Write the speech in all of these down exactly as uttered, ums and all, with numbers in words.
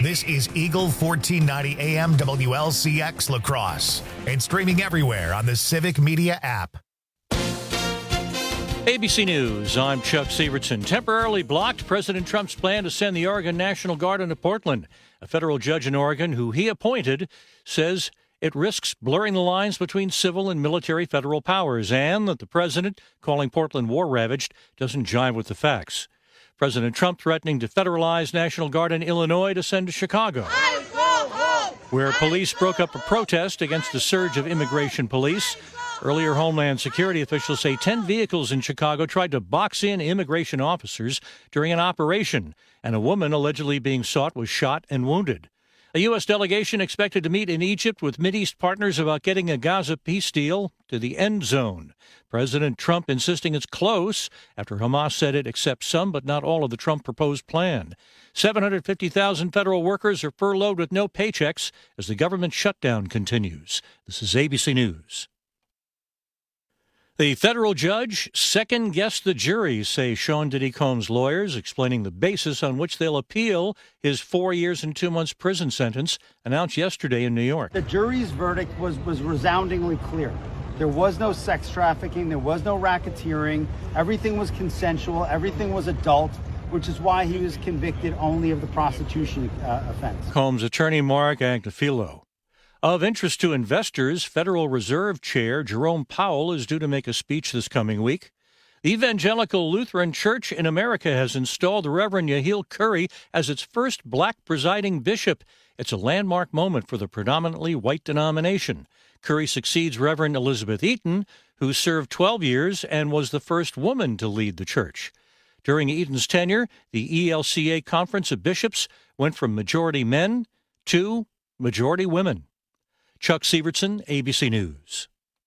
This is Eagle fourteen ninety A M W L C X La Crosse and streaming everywhere on the Civic Media app. A B C News, I'm Chuck Sievertson. Temporarily blocked President Trump's plan to send the Oregon National Guard into Portland. A federal judge in Oregon, who he appointed, says it risks blurring the lines between civil and military federal powers, and that the president, calling Portland war-ravaged, doesn't jive with the facts. President Trump threatening to federalize National Guard in Illinois to send to Chicago, where police broke up a protest against a surge of immigration police. Earlier, Homeland Security officials say ten vehicles in Chicago tried to box in immigration officers during an operation, and a woman allegedly being sought was shot and wounded. A U S delegation expected to meet in Egypt with Mideast partners about getting a Gaza peace deal to the end zone. President Trump insisting it's close after Hamas said it accepts some but not all of the Trump proposed plan. seven hundred fifty thousand federal workers are furloughed with no paychecks as the government shutdown continues. This is A B C News. The federal judge second-guessed the jury, say Sean Diddy Combs' lawyers, explaining the basis on which they'll appeal his four years and two months prison sentence announced yesterday in New York. The jury's verdict was, was resoundingly clear. There was no sex trafficking. There was no racketeering. Everything was consensual. Everything was adult, which is why he was convicted only of the prostitution uh, offense. Combs' attorney Mark Agnifilo. Of interest to investors, Federal Reserve Chair Jerome Powell is due to make a speech this coming week. The Evangelical Lutheran Church in America has installed the Reverend Yehiel Curry as its first black presiding bishop. It's a landmark moment for the predominantly white denomination. Curry succeeds Reverend Elizabeth Eaton, who served twelve years and was the first woman to lead the church. During Eaton's tenure, the E L C A Conference of Bishops went from majority men to majority women. Chuck Sievertson, A B C News.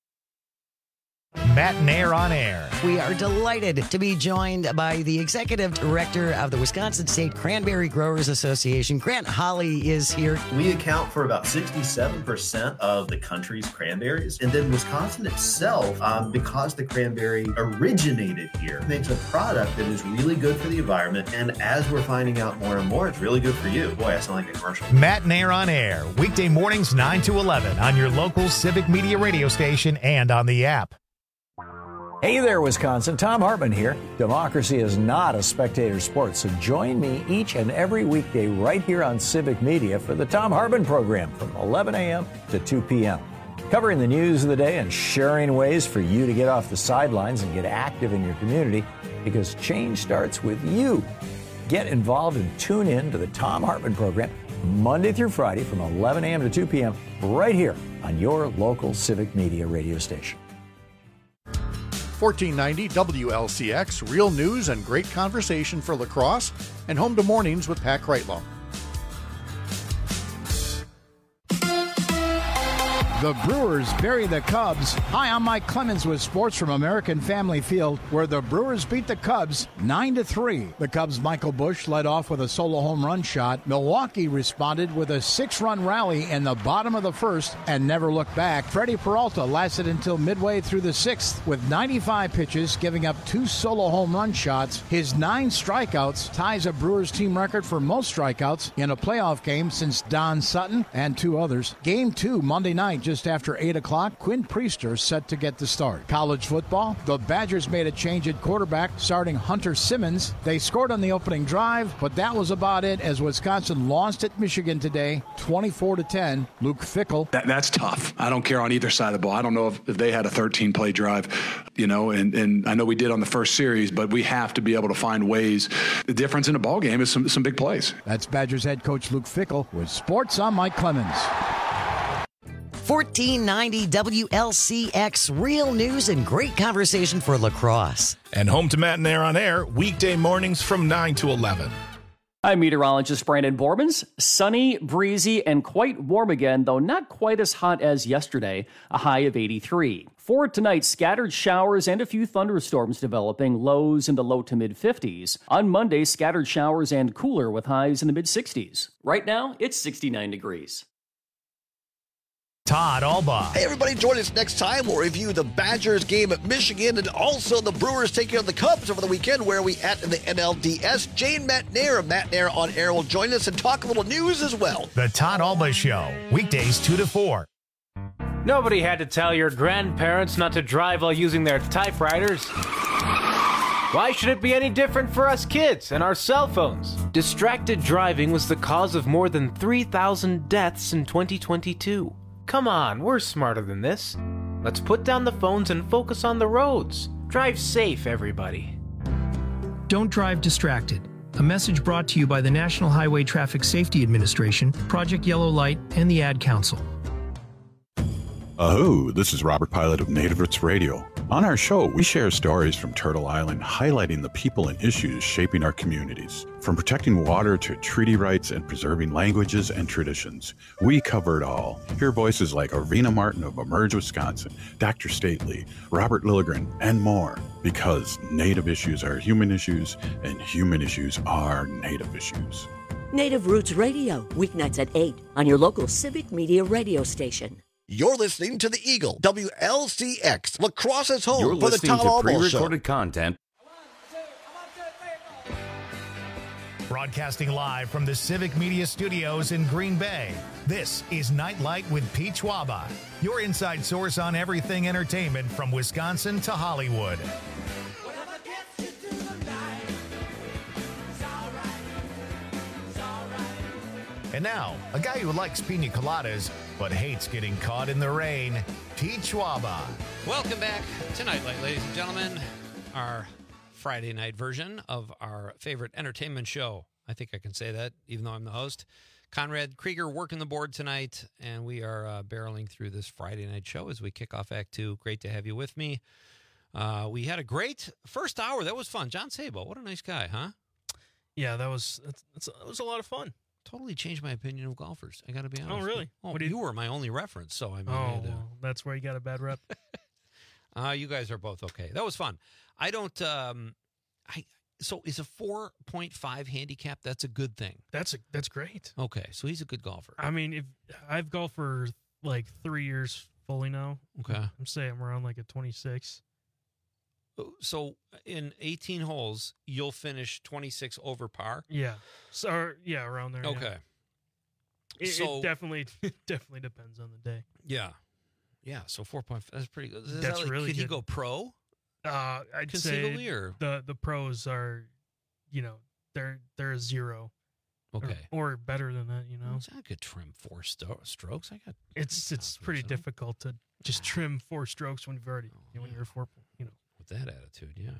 Matt Nair on air. We are delighted to be joined by the executive director of the Wisconsin State Cranberry Growers Association. Grant Holly is here. We account for about sixty-seven percent of the country's cranberries. And then Wisconsin itself, um, because the cranberry originated here, makes a product that is really good for the environment. And as we're finding out more and more, it's really good for you. Boy, I sound like a commercial. Matt Nair on air. Weekday mornings nine to eleven on your local Civic Media radio station and on the app. Hey there, Wisconsin. Tom Hartman here. Democracy is not a spectator sport, so join me each and every weekday right here on Civic Media for the Tom Hartman program from eleven a.m. to two p.m. Covering the news of the day and sharing ways for you to get off the sidelines and get active in your community, because change starts with you. Get involved and tune in to the Tom Hartman program Monday through Friday from eleven a.m. to two p.m. right here on your local Civic Media radio station. fourteen ninety W L C X, real news and great conversation for La Crosse, and home to mornings with Pat Kreitlow. The Brewers bury the Cubs. Hi, I'm Mike Clemens with sports from American Family Field, where the Brewers beat the Cubs nine to three. The Cubs' Michael Busch led off with a solo home run shot. Milwaukee responded with a six-run rally in the bottom of the first and never looked back. Freddie Peralta lasted until midway through the sixth with ninety-five pitches, giving up two solo home run shots. His nine strikeouts ties a Brewers team record for most strikeouts in a playoff game since Don Sutton and two others. Game two, Monday night, just after eight o'clock, Quinn Priester set to get the start. College football, the Badgers made a change at quarterback, starting Hunter Simmons. They scored on the opening drive, but that was about it as Wisconsin lost at Michigan today, twenty-four to ten. Luke Fickell. That, that's tough. I don't care on either side of the ball. I don't know if, if they had a thirteen-play drive, you know, and, and I know we did on the first series, but we have to be able to find ways. The difference in a ball game is some, some big plays. That's Badgers head coach Luke Fickell with sports. I'm Mike Clemens. fourteen ninety W L C X, real news and great conversation for La Crosse. And home to Matt Nair on air, weekday mornings from nine to eleven. I'm meteorologist Brandon Bormans. Sunny, breezy, and quite warm again, though not quite as hot as yesterday, a high of eighty-three. For tonight, scattered showers and a few thunderstorms developing, lows in the low to mid-fifties. On Monday, scattered showers and cooler with highs in the mid-sixties. Right now, it's sixty-nine degrees. Todd Alba. Hey, everybody, join us next time. We'll review the Badgers game at Michigan and also the Brewers taking on the Cubs over the weekend. Where are we at in the N L D S? Jane Matt Nair of Matt Nair on Air will join us and talk a little news as well. The Todd Alba Show, weekdays two to four. Nobody had to tell your grandparents not to drive while using their typewriters. Why should it be any different for us kids and our cell phones? Distracted driving was the cause of more than three thousand deaths in twenty twenty-two. Come on, we're smarter than this. Let's put down the phones and focus on the roads. Drive safe, everybody. Don't drive distracted. A message brought to you by the National Highway Traffic Safety Administration, Project Yellow Light, and the Ad Council. Aho, this is Robert Pilot of Native Roots Radio. On our show, we share stories from Turtle Island highlighting the people and issues shaping our communities. From protecting water to treaty rights and preserving languages and traditions, we cover it all. Hear voices like Arvina Martin of Emerge, Wisconsin, Doctor Stately, Robert Lilligren, and more. Because Native issues are human issues, and human issues are Native issues. Native Roots Radio, weeknights at eight on your local Civic Media radio station. You're listening to the Eagle, W L C X, La Crosse's home You're for the Tom listening to Alba Show. pre-recorded content. Broadcasting live from the Civic Media Studios in Green Bay, this is Nightlight with Pete Schwaba, your inside source on everything entertainment from Wisconsin to Hollywood. And now, a guy who likes pina coladas but hates getting caught in the rain, Pete Schwaba. Welcome back to Nightlight, ladies and gentlemen. Our Friday night version of our favorite entertainment show. I think I can say that, even though I'm the host. Conrad Krieger working the board tonight, and we are uh, barreling through this Friday night show as we kick off Act Two. Great to have you with me. Uh, we had a great first hour. That was fun. John Sabo, what a nice guy, huh? Yeah, that was that's, that's, that was a lot of fun. Totally changed my opinion of golfers. I got to be honest. Oh, really? Oh, what you, you... were my only reference, so I mean, oh, I had to... well, that's where you got a bad rep. uh, you guys are both okay. That was fun. I don't. Um, I so is a four point five handicap. That's a good thing. That's a that's great. Okay, so he's a good golfer. I mean, if I've golfed for like three years fully now. Okay, I'm saying I'm around like a twenty-six. So in eighteen holes, you'll finish twenty-six over par? Yeah. So or, yeah, around there. Okay. Yeah. It, so, it definitely it definitely depends on the day. Yeah. Yeah, so four point five, that's pretty good. Is that's that like, really could good. he go pro? Uh, I'd Conceivably, say or? the the pros are, you know, they're they're a zero. Okay. Or, or better than that, you know. I could trim four sto- strokes. I got It's it's pretty so. difficult to just trim four strokes when you've already oh, you know, when yeah. you're four, you know. With that attitude, yeah.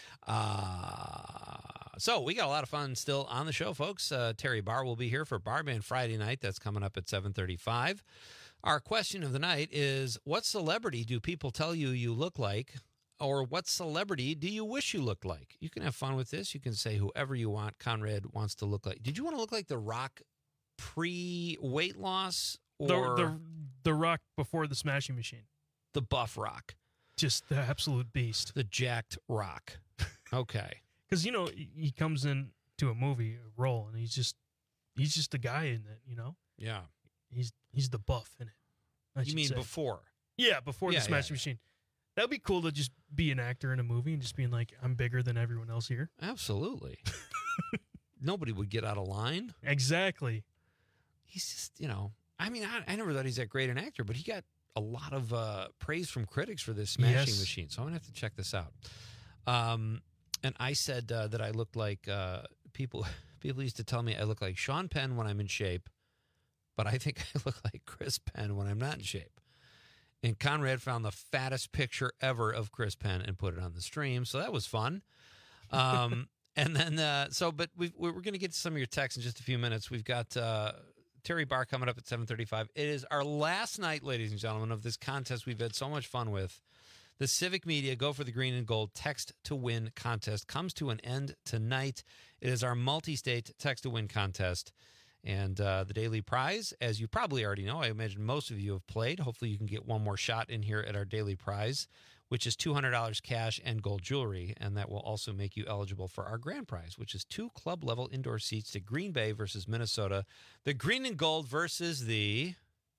Uh, so we got a lot of fun still on the show, folks. Uh, Terry Barr will be here for Barman Friday night. That's coming up at seven thirty-five. Our question of the night is, what celebrity do people tell you you look like? Or what celebrity do you wish you looked like? You can have fun with this. You can say whoever you want. Conrad wants to look like. Did you want to look like The Rock pre-weight loss? Or The, the, the Rock before the Smashing Machine. The buff Rock? Just the absolute beast. The jacked Rock. Okay. Because, you know, he comes into a movie, a role, and he's just he's just the guy in it, you know? Yeah. He's he's the buff in it. I You mean say. before? Yeah, before Yeah, the Smashing yeah. Machine. That would be cool to just be an actor in a movie and just being like, I'm bigger than everyone else here. Absolutely. Nobody would get out of line. Exactly. He's just, you know, I mean, I, I never thought he's that great an actor, but he got a lot of uh, praise from critics for this Smashing Yes. Machine. So I'm going to have to check this out. Um, and I said uh, that I looked like uh, people, people used to tell me I look like Sean Penn when I'm in shape, but I think I look like Chris Penn when I'm not in shape. And Conrad found the fattest picture ever of Chris Penn and put it on the stream. So that was fun. Um, and then, uh, so, but we've, we're going to get to some of your texts in just a few minutes. We've got uh, Terry Barr coming up at seven thirty-five. It is our last night, ladies and gentlemen, of this contest we've had so much fun with. The Civic Media Go for the Green and Gold Text to Win contest comes to an end tonight. It is our multi-state Text to Win contest. And uh, the daily prize, as you probably already know, I imagine most of you have played. Hopefully you can get one more shot in here at our daily prize, which is two hundred dollars cash and gold jewelry. And that will also make you eligible for our grand prize, which is two club-level indoor seats to Green Bay versus Minnesota. The green and gold versus the...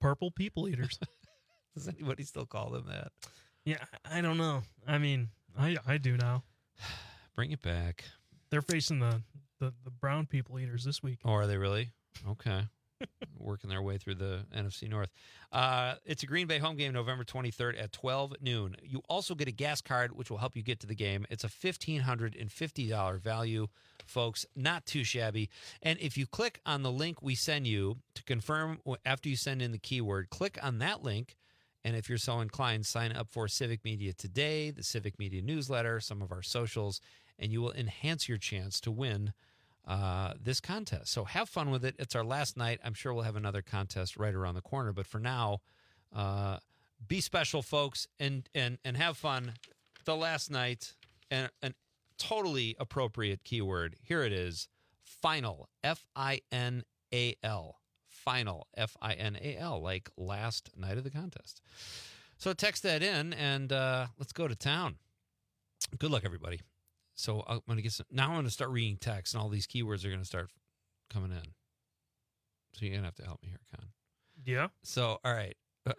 purple people eaters. Does anybody still call them that? Yeah, I don't know. I mean, I I do now. Bring it back. They're facing the, the, the brown people eaters this week. Oh, are they really? Okay. Working their way through the N F C North. Uh, it's a Green Bay home game November twenty-third at twelve noon. You also get a gas card, which will help you get to the game. It's a fifteen hundred fifty dollars value, folks. Not too shabby. And if you click on the link we send you to confirm after you send in the keyword, click on that link. And if you're so inclined, sign up for Civic Media Today, the Civic Media newsletter, some of our socials, and you will enhance your chance to win uh, this contest. So have fun with it. It's our last night. I'm sure we'll have another contest right around the corner. But for now, uh, be special, folks, and and and have fun. The last night, and an totally appropriate keyword. Here it is: final. F I N A L. Final. F I N A L. Like last night of the contest. So text that in, and uh, let's go to town. Good luck, everybody. So I'm going to get some, now I'm going to start reading text, and all these keywords are going to start coming in. So you're going to have to help me here, Con. Yeah. So, all right.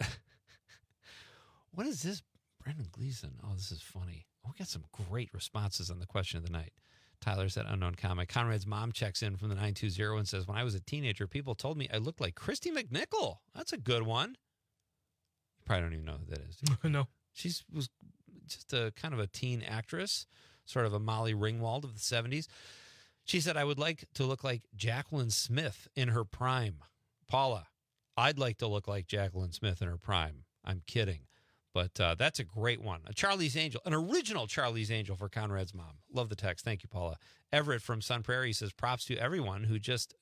What is this? Brandon Gleason. Oh, this is funny. Oh, we got some great responses on the question of the night. Tyler said, unknown comic. Conrad's mom checks in from the nine two zero and says, when I was a teenager, people told me I looked like Christy McNichol. That's a good one. You probably don't even know who that is. No. She was just a kind of a teen actress, sort of a Molly Ringwald of the seventies. She said, I would like to look like Jacqueline Smith in her prime. Paula, I'd like to look like Jacqueline Smith in her prime. I'm kidding. But uh, that's a great one. A Charlie's Angel, an original Charlie's Angel for Conrad's mom. Love the text. Thank you, Paula. Everett from Sun Prairie says, props to everyone who just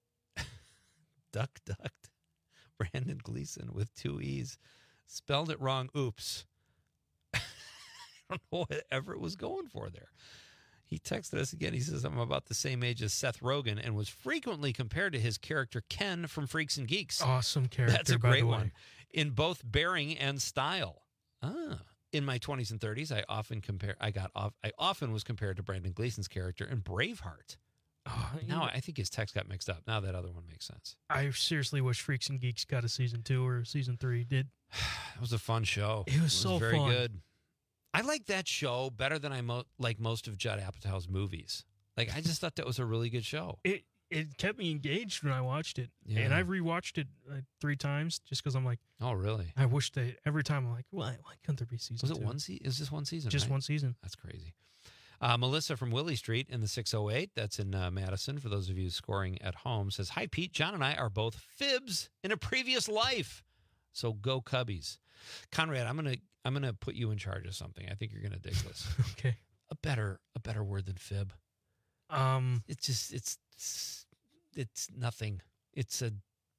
duck ducked Brandon Gleason with two E's. Spelled it wrong. Oops. I don't know what Everett was going for there. He texted us again. He says, I'm about the same age as Seth Rogen and was frequently compared to his character Ken from Freaks and Geeks. Awesome character. That's a by great the way. one. In both bearing and style. Ah. In my twenties and thirties, I often compare I got off I often was compared to Brandon Gleason's character in Braveheart. Oh, now I think his text got mixed up. Now that other one makes sense. I seriously wish Freaks and Geeks got a season two or season three. Did It was a fun show. It was, so very fun. good. I like that show better than I mo- like most of Judd Apatow's movies. Like I just thought that was a really good show. It it kept me engaged when I watched it, Yeah. and I've rewatched it like three times just because I'm like, Oh, really? I wish they every time I'm like, why why couldn't there be season? Was it two? one season? Is this one season? Just right? one season. That's crazy. Uh, Melissa from Willie Street in the six oh eight, that's in uh, Madison, for those of you scoring at home, says, hi, Pete. John and I are both fibs in a previous life. So go Cubbies. Conrad, I'm going to I'm gonna put you in charge of something. I think you're going to dig this. Okay. A better a better word than fib. Um, It's just, it's, it's, it's nothing. It's a,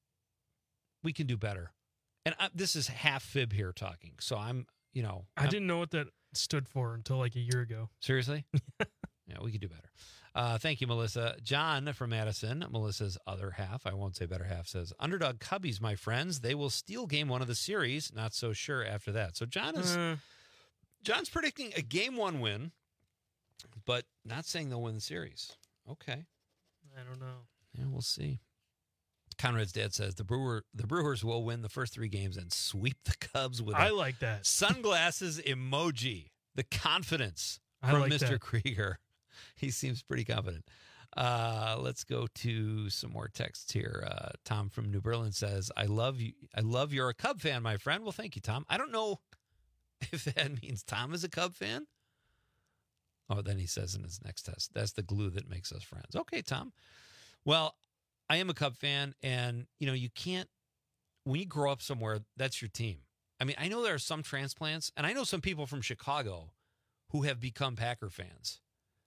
we can do better. And I, this is half fib here talking. So I'm, you know. I I'm- didn't know what that stood for until like a year ago. Seriously? Yeah, we could do better. Uh, thank you, Melissa. John from Madison, Melissa's other half, I won't say better half, says, Underdog Cubbies, my friends, they will steal game one of the series. Not so sure after that. So John is, Uh, John's predicting a game one win, but not saying they'll win the series. Okay. I don't know. Yeah, we'll see. Conrad's dad says the Brewer the Brewers will win the first three games and sweep the Cubs with I a like that. sunglasses emoji. The confidence I from like Mister that. Krieger. He seems pretty confident. Uh, let's go to some more texts here. Uh, Tom from New Berlin says, I love you. I love you're a Cub fan, my friend. Well, thank you, Tom. I don't know if that means Tom is a Cub fan. Oh, then he says in his next test, that's the glue that makes us friends. Okay, Tom. Well, I am a Cub fan, and, you know, you can't, when you grow up somewhere, that's your team. I mean, I know there are some transplants, and I know some people from Chicago who have become Packer fans.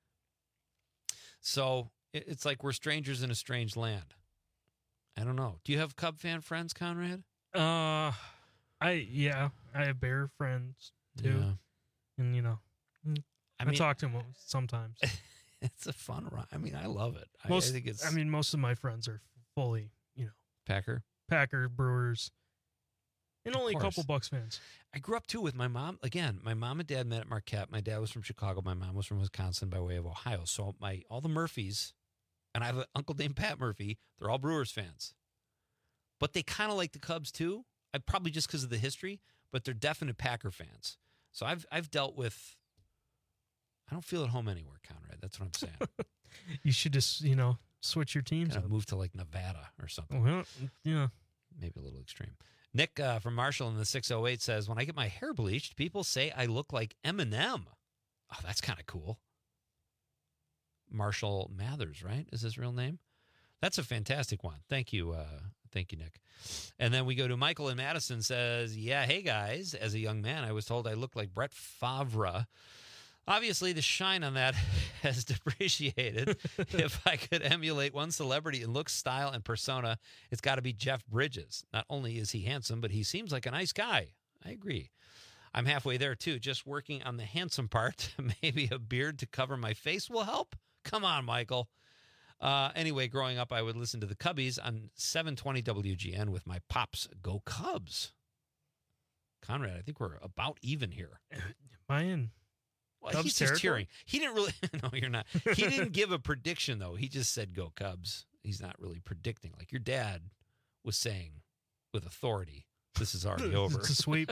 So it- it's like we're strangers in a strange land. I don't know. Do you have Cub fan friends, Conrad? Uh, I yeah, I have Bear friends too, Yeah. and you know, I I, mean- talk to them sometimes. It's a fun ride. I mean, I love it. I, Most, I think it's I mean, most of my friends are fully, you know, Packer. Packer, Brewers, and only a course. couple Bucks fans. I grew up too with my mom. Again, my mom and dad met at Marquette. My dad was from Chicago. My mom was from Wisconsin by way of Ohio. So my all the Murphys, and I have an uncle named Pat Murphy. They're all Brewers fans. but they kind of like the Cubs too. I probably just because of the history, but they're definite Packer fans. So I've I've dealt with. I don't feel at home anywhere, Conrad. That's what I'm saying. You should just, you know, switch your teams Kind up. of move to like Nevada or something. Well, yeah. Maybe a little extreme. Nick uh, from Marshall in the six oh eight says, when I get my hair bleached, people say I look like Eminem. Oh, that's kind of cool. Marshall Mathers, right? Is his real name? That's a fantastic one. Thank you. Uh, thank you, Nick. And then we go to Michael in Madison says, yeah, hey, guys. As a young man, I was told I looked like Brett Favre. Obviously, the shine on that has depreciated. If I could emulate one celebrity in look, style, and persona, it's got to be Jeff Bridges. Not only is he handsome, but he seems like a nice guy. I agree. I'm halfway there, too, just working on the handsome part. Maybe a beard to cover my face will help? Come on, Michael. Uh, anyway, growing up, I would listen to the Cubbies on seven twenty W G N with my pops. Go Cubs. Conrad, I think we're about even here. Am I in? Well, Cubs he's just territory? cheering. He didn't really. No, you're not. He didn't give a prediction, though. He just said, go Cubs. He's not really predicting. Like your dad was saying with authority, this is already over. It's a sweep.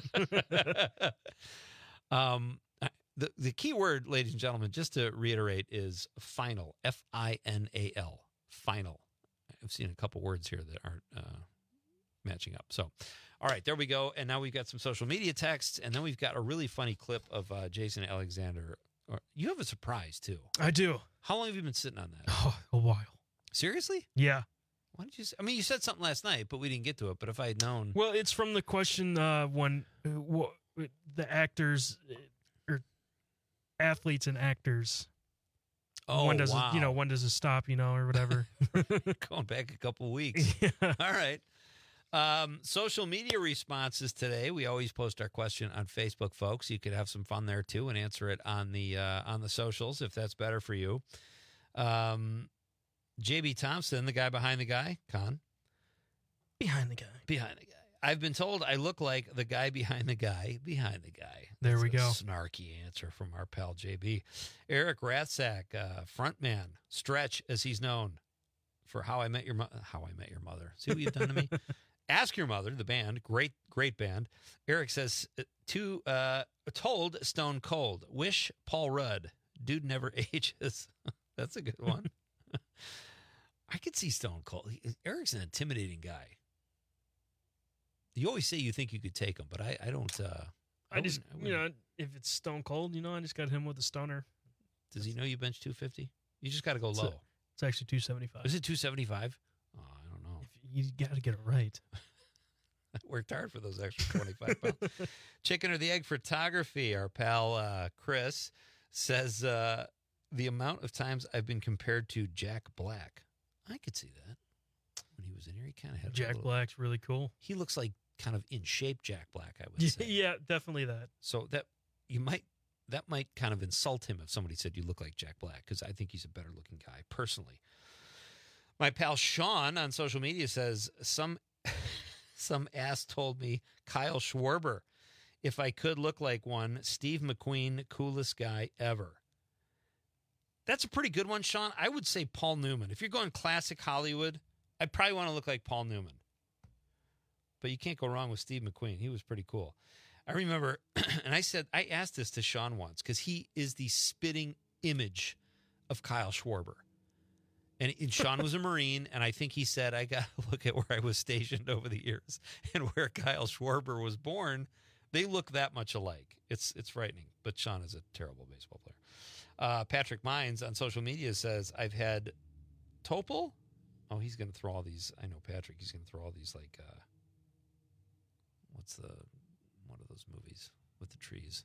um, the, the key word, ladies and gentlemen, just to reiterate, is final. F I N A L. Final. I've seen a couple words here that aren't uh, matching up. So, all right, there we go. And now we've got some social media texts, and then we've got a really funny clip of uh, Jason Alexander. You have a surprise, too. I do. How long have you been sitting on that? Oh, a while. Seriously? Yeah. Why did you say, I mean, you said something last night, but we didn't get to it. But if I had known. Well, it's from the question uh, when uh, wh- the actors uh, or athletes and actors. Oh, when does wow. it, you know, when does it stop, you know, or whatever. Going back a couple weeks. Yeah. All right. Um, social media responses today. We always post our question on Facebook, folks. You could have some fun there too and answer it on the uh, on the socials if that's better for you. Um, J B Thompson, the guy behind the guy, Con. Behind the guy. Behind the guy. I've been told I look like the guy behind the guy behind the guy. There That's we a go. Snarky answer from our pal J B. Eric Ratzak, uh, frontman, Stretch, as he's known for How I Met Your Mo- How I Met Your Mother. See what you've done to me? Ask Your Mother, the band, great, great band. Eric says, to, uh, told Stone Cold, wish Paul Rudd, dude never ages. That's a good one. I could see Stone Cold. He, Eric's an intimidating guy. You always say you think you could take him, but I, I don't. Uh, I, I just, wouldn't- I you know, wouldn't. if it's Stone Cold, you know, I just got him with a stoner. Does he know you bench two fifty? You just got to go It's low. a- It's actually two seventy-five. Is it two seventy-five? Oh, I don't know. You got to get it right. I worked hard for those extra twenty-five pounds. Chicken or the egg photography. Our pal uh, Chris says uh, the amount of times I've been compared to Jack Black. I could see that. When he was in here, he kind of had a Jack little- Black's really cool. He looks like kind of in shape Jack Black, I would say. Yeah, definitely that. So that you might that might kind of insult him if somebody said you look like Jack Black, because I think he's a better looking guy personally. My pal Sean on social media says some some ass told me Kyle Schwarber. If I could look like one, Steve McQueen, coolest guy ever. That's a pretty good one, Sean. I would say Paul Newman. If you're going classic Hollywood, I'd probably want to look like Paul Newman. But you can't go wrong with Steve McQueen. He was pretty cool. I remember, and I said, I asked this to Sean once because he is the spitting image of Kyle Schwarber. And, and Sean was a Marine, and I think he said, I got to look at where I was stationed over the years and where Kyle Schwarber was born. They look that much alike. It's it's frightening, but Sean is a terrible baseball player. Uh, Patrick Mines on social media says, I've had Topol. Oh, he's going to throw all these. I know Patrick. He's going to throw all these like, uh, what's the, one of those movies with the trees?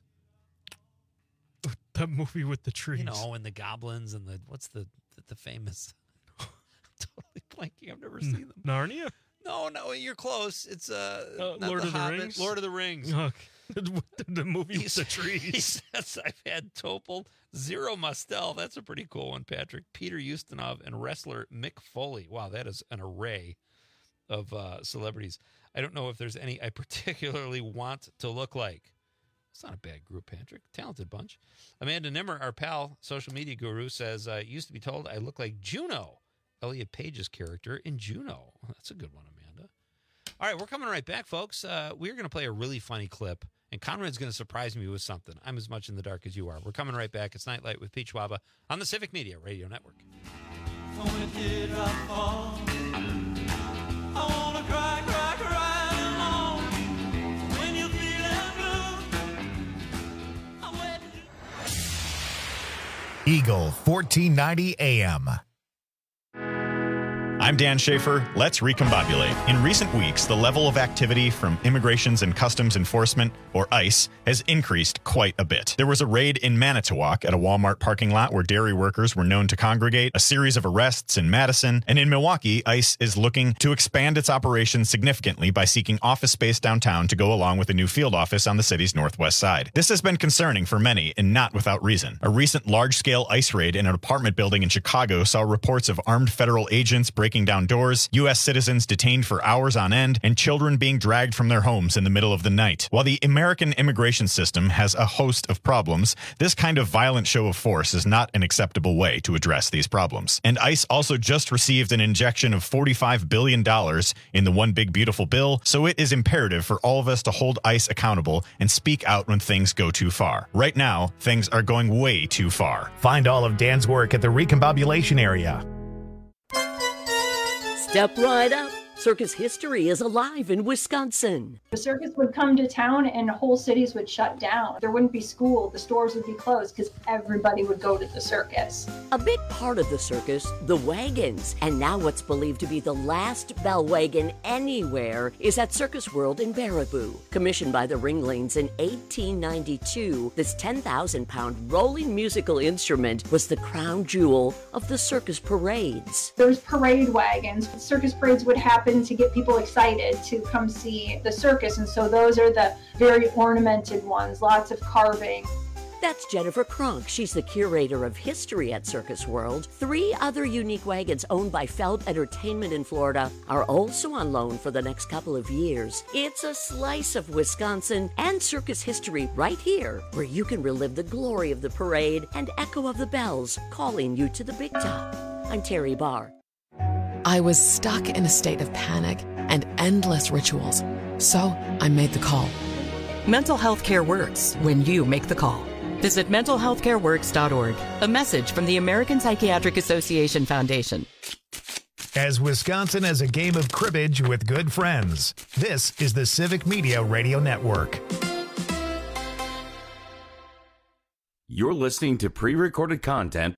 That movie with the trees. You know, and the goblins and the, what's the, the, the famous, I'm totally blanking. I've never seen them. Narnia? No, no, you're close. It's uh, Uh, not Lord the of the Hobbit, Rings? Lord of the Rings. Oh, the, the movie He's- with the trees. He says, I've had Topol, Zero Mostel. That's a pretty cool one, Patrick. Peter Ustinov, and wrestler Mick Foley. Wow, that is an array of uh, celebrities. I don't know if there's any I particularly want to look like. It's not a bad group, Patrick. Talented bunch. Amanda Nimmer, our pal, social media guru, says, uh, used to be told I look like Juno, Elliot Page's character in Juno. That's a good one, Amanda. All right, we're coming right back, folks. Uh, we're going to play a really funny clip, and Conrad's going to surprise me with something. I'm as much in the dark as you are. We're coming right back. It's Nightlight with Pete Schwaba on the Civic Media Radio Network. Eagle fourteen ninety A M. I'm Dan Schaefer. Let's recombobulate. In recent weeks, the level of activity from Immigrations and Customs Enforcement, or ICE, has increased quite a bit. There was a raid in Manitowoc at a Walmart parking lot where dairy workers were known to congregate, a series of arrests in Madison, and in Milwaukee, ICE is looking to expand its operations significantly by seeking office space downtown to go along with a new field office on the city's northwest side. This has been concerning for many, and not without reason. A recent large-scale ICE raid in an apartment building in Chicago saw reports of armed federal agents breaking down doors, U S citizens detained for hours on end, and children being dragged from their homes in the middle of the night. While the American immigration system has a host of problems, this kind of violent show of force is not an acceptable way to address these problems. And ICE also just received an injection of forty-five billion dollars in the One Big Beautiful Bill, so it is imperative for all of us to hold ICE accountable and speak out when things go too far. Right now, things are going way too far. Find all of Dan's work at the Recombobulation area. Step right up. Circus history is alive in Wisconsin. The circus would come to town and whole cities would shut down. There wouldn't be school, the stores would be closed because everybody would go to the circus. A big part of the circus, the wagons. And now what's believed to be the last bell wagon anywhere is at Circus World in Baraboo. Commissioned by the Ringlings in eighteen ninety-two, this ten thousand pound rolling musical instrument was the crown jewel of the circus parades. There's parade wagons. Circus parades would happen to get people excited to come see the circus, and so those are the very ornamented ones, lots of carving. That's Jennifer Kronk. She's the curator of history at Circus World. Three other unique wagons owned by Feld Entertainment in Florida are also on loan for the next couple of years. It's a slice of Wisconsin and circus history right here, where you can relive the glory of the parade and echo of the bells calling you to the big top. I'm Terry Barr. I was stuck in a state of panic and endless rituals, so I made the call. Mental health care works when you make the call. Visit mental health care works dot org. A message from the American Psychiatric Association Foundation. As Wisconsin as a game of cribbage with good friends, this is the Civic Media Radio Network. You're listening to pre-recorded content.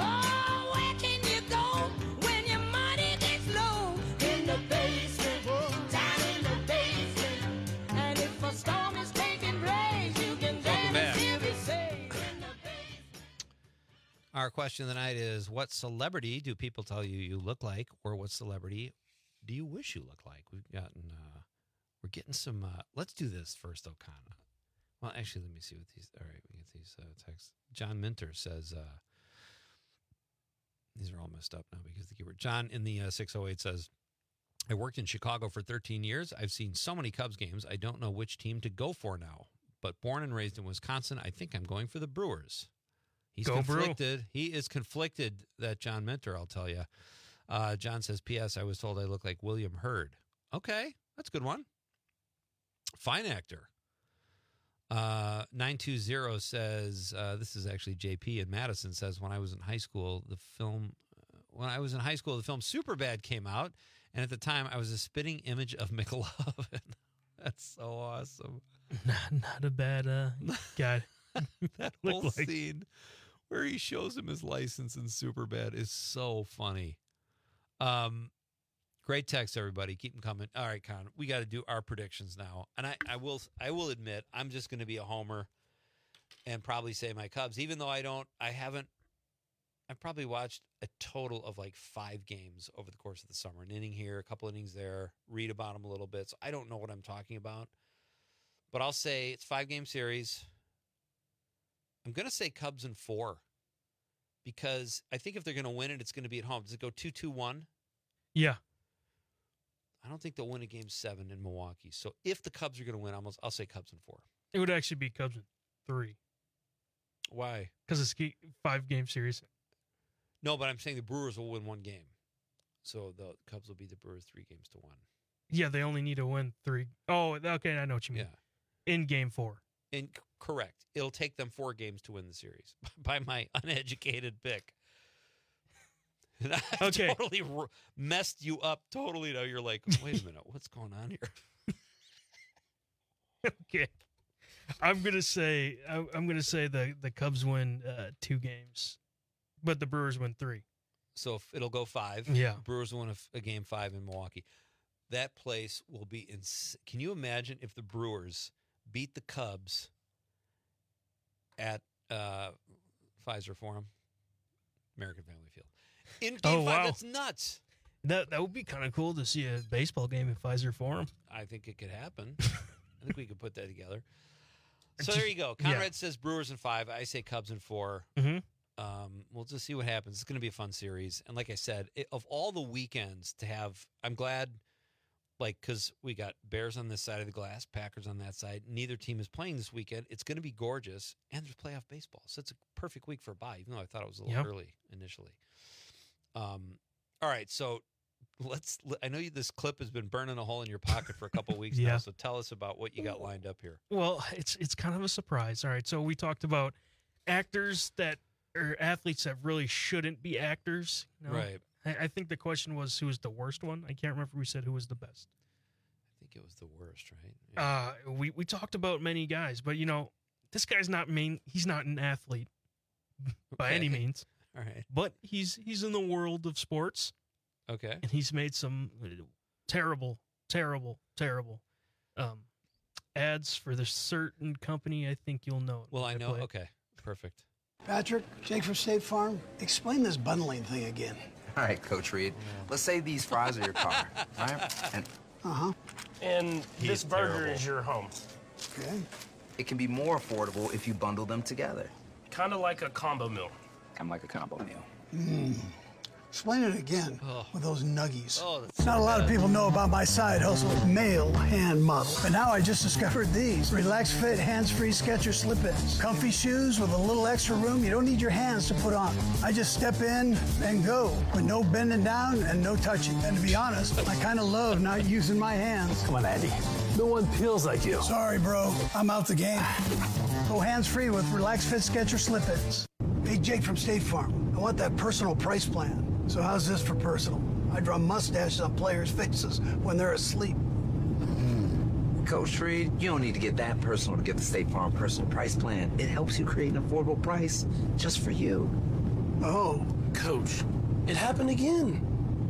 Our question of the night is, what celebrity do people tell you you look like, or what celebrity do you wish you look like? We've gotten, uh, we're getting some, uh, let's do this first, though, Connor. Well, actually, let me see what these, all right, we get these uh, texts. John Minter says, uh, these are all messed up now because the keyword. John in the uh, six oh eight says, I worked in Chicago for thirteen years. I've seen so many Cubs games, I don't know which team to go for now. But born and raised in Wisconsin, I think I'm going for the Brewers. He's Go conflicted. Brew. He is conflicted, that John Minter, I'll tell you. Uh, John says, P S. I was told I look like William Hurt. Okay, that's a good one. Fine actor. Uh, nine two zero says, uh, this is actually J P in Madison, says, when I was in high school, the film, uh, when I was in high school, the film Superbad came out, and at the time, I was a spitting image of McLovin. That's so awesome. Not, not a bad uh, guy. That whole like. scene where he shows him his license in Superbad is so funny. Um, great text, everybody. Keep them coming. All right, Con, we got to do our predictions now. And I, I will I will admit, I'm just going to be a homer and probably say my Cubs, even though I don't, I haven't, I've probably watched a total of like five games over the course of the summer. An inning here, a couple innings there, read about them a little bit. So I don't know what I'm talking about. But I'll say it's five-game series. I'm going to say Cubs in four because I think if they're going to win it, it's going to be at home. Does it go two two one? Yeah. I don't think they'll win a game seven in Milwaukee. So if the Cubs are going to win, I'll, I'll say Cubs in four. It would actually be Cubs in three. Why? Because it's a five-game series. No, but I'm saying the Brewers will win one game. So the Cubs will be the Brewers three games to one. Yeah, they only need to win three. Oh, okay, I know what you mean. Yeah. In game four. In, correct. It'll take them four games to win the series by my uneducated pick. And I Okay. totally r- messed you up totally. Now you're like, wait a minute, what's going on here? Okay. I'm gonna say I- I'm gonna say the the Cubs win uh, two games, but the Brewers win three. So if it'll go five. Yeah. Brewers win a, f- a game five in Milwaukee. That place will be ins- Can you imagine if the Brewers beat the Cubs at uh, Pfizer Forum, American Family Field? In game Oh, five, wow. that's nuts. That that would be kind of cool to see a baseball game in Pfizer Forum. I think it could happen. I think we could put that together. So there you go. Conrad Yeah. says Brewers in five. I say Cubs in four. Mm-hmm. Um, we'll just see what happens. It's going to be a fun series. And like I said, it, of all the weekends to have, I'm glad, like, because we got Bears on this side of the glass, Packers on that side. Neither team is playing this weekend. It's going to be gorgeous. And there's playoff baseball. So it's a perfect week for a bye, even though I thought it was a little Yep. early initially. Um, all right. So let's, I know you, this clip has been burning a hole in your pocket for a couple of weeks Yeah. now. So tell us about what you got lined up here. Well, it's it's kind of a surprise. All right, so we talked about actors that or athletes that really shouldn't be actors. you know? Right. I, I think the question was who was the worst one. I can't remember if we said who was the best. I think it was the worst, right? Uh, we we talked about many guys, but you know, this guy's not main. He's not an athlete by any Okay. means. All right. But he's he's in the world of sports. Okay. And he's made some terrible, terrible, terrible um, ads for this certain company. I think you'll know it. Well, when I know. play it. Okay. Perfect. Patrick, Jake from State Farm, explain this bundling thing again. All right, Coach Reed. Let's say these fries are your car, right? And Uh-huh. And He's this burger terrible. is your home. Okay. it can be more affordable if you bundle them together. Kind of like a combo meal. Kind of like a combo meal. Mm. Explain it again Oh. with those nuggies. Oh, that's Not so a lot of bad. people know about my side hustle, male hand model. But now I just discovered these. Relax Fit hands-free Skechers slip-ins. Comfy shoes with a little extra room you don't need your hands to put on. I just step in and go with no bending down and no touching. And to be honest, I kind of love not using my hands. Come on, Andy. No one feels like you. Sorry, bro. I'm out the game. Go hands-free with Relax Fit Skechers slip-ins. Hey, Jake from State Farm. I want that personal price plan. So how's this for personal? I draw mustaches on players' faces when they're asleep. Coach Reed, you don't need to get that personal to get the State Farm personal price plan. It helps you create an affordable price just for you. Oh. Coach, it happened again.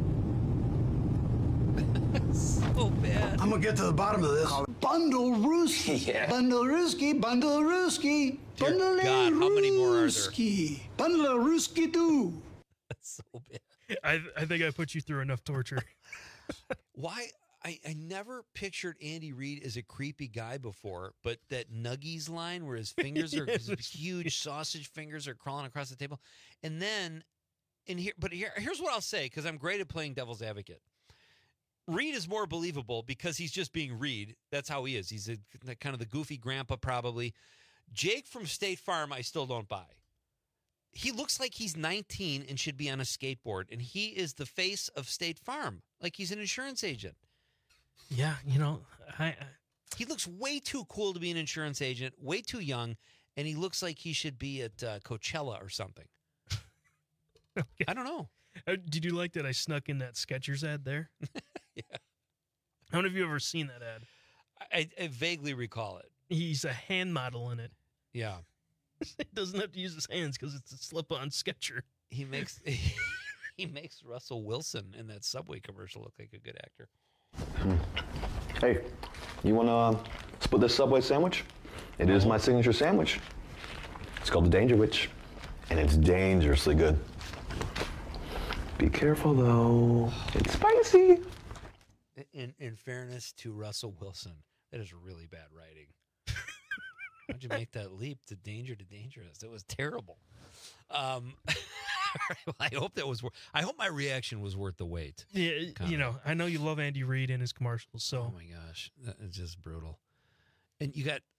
So bad. I'm gonna get to the bottom of this. Bundle Rooski. Yeah. Bundle Rooski. Bundle Rooski. Dear Bundle God, how many more are there? Rooski. Bundle Rooski do. That's so bad. I I think I put you through enough torture. Why? I, I never pictured Andy Reid as a creepy guy before, but that Nuggies line where his fingers are his huge sausage fingers are crawling across the table, and then in here. But here, here's what I'll say because I'm great at playing devil's advocate. Reed is more believable because he's just being Reed. That's how he is. He's a, kind of the goofy grandpa, probably. Jake from State Farm, I still don't buy. He looks like he's nineteen and should be on a skateboard, and he is the face of State Farm, like he's an insurance agent. Yeah, you know, I, I He looks way too cool to be an insurance agent, way too young, and he looks like he should be at uh, Coachella or something. okay. I don't know. Uh, did you like that I snuck in that Skechers ad there? Yeah. How many of you ever seen that ad? I, I vaguely recall it. He's a hand model in it. Yeah. He doesn't have to use his hands because it's a slip-on Sketcher. He makes he makes Russell Wilson in that Subway commercial look like a good actor. Hey, you want to uh, split this Subway sandwich? It is my signature sandwich. It's called the Danger Witch, and it's dangerously good. Be careful, though. It's spicy. In in fairness to Russell Wilson, that is really bad writing. How'd you make that leap to danger to dangerous? It was terrible. Um, I hope that was. wor- I hope my reaction was worth the wait. Yeah, Kinda. you know, I know you love Andy Reid and his commercials, so Oh my gosh, that is just brutal. And you got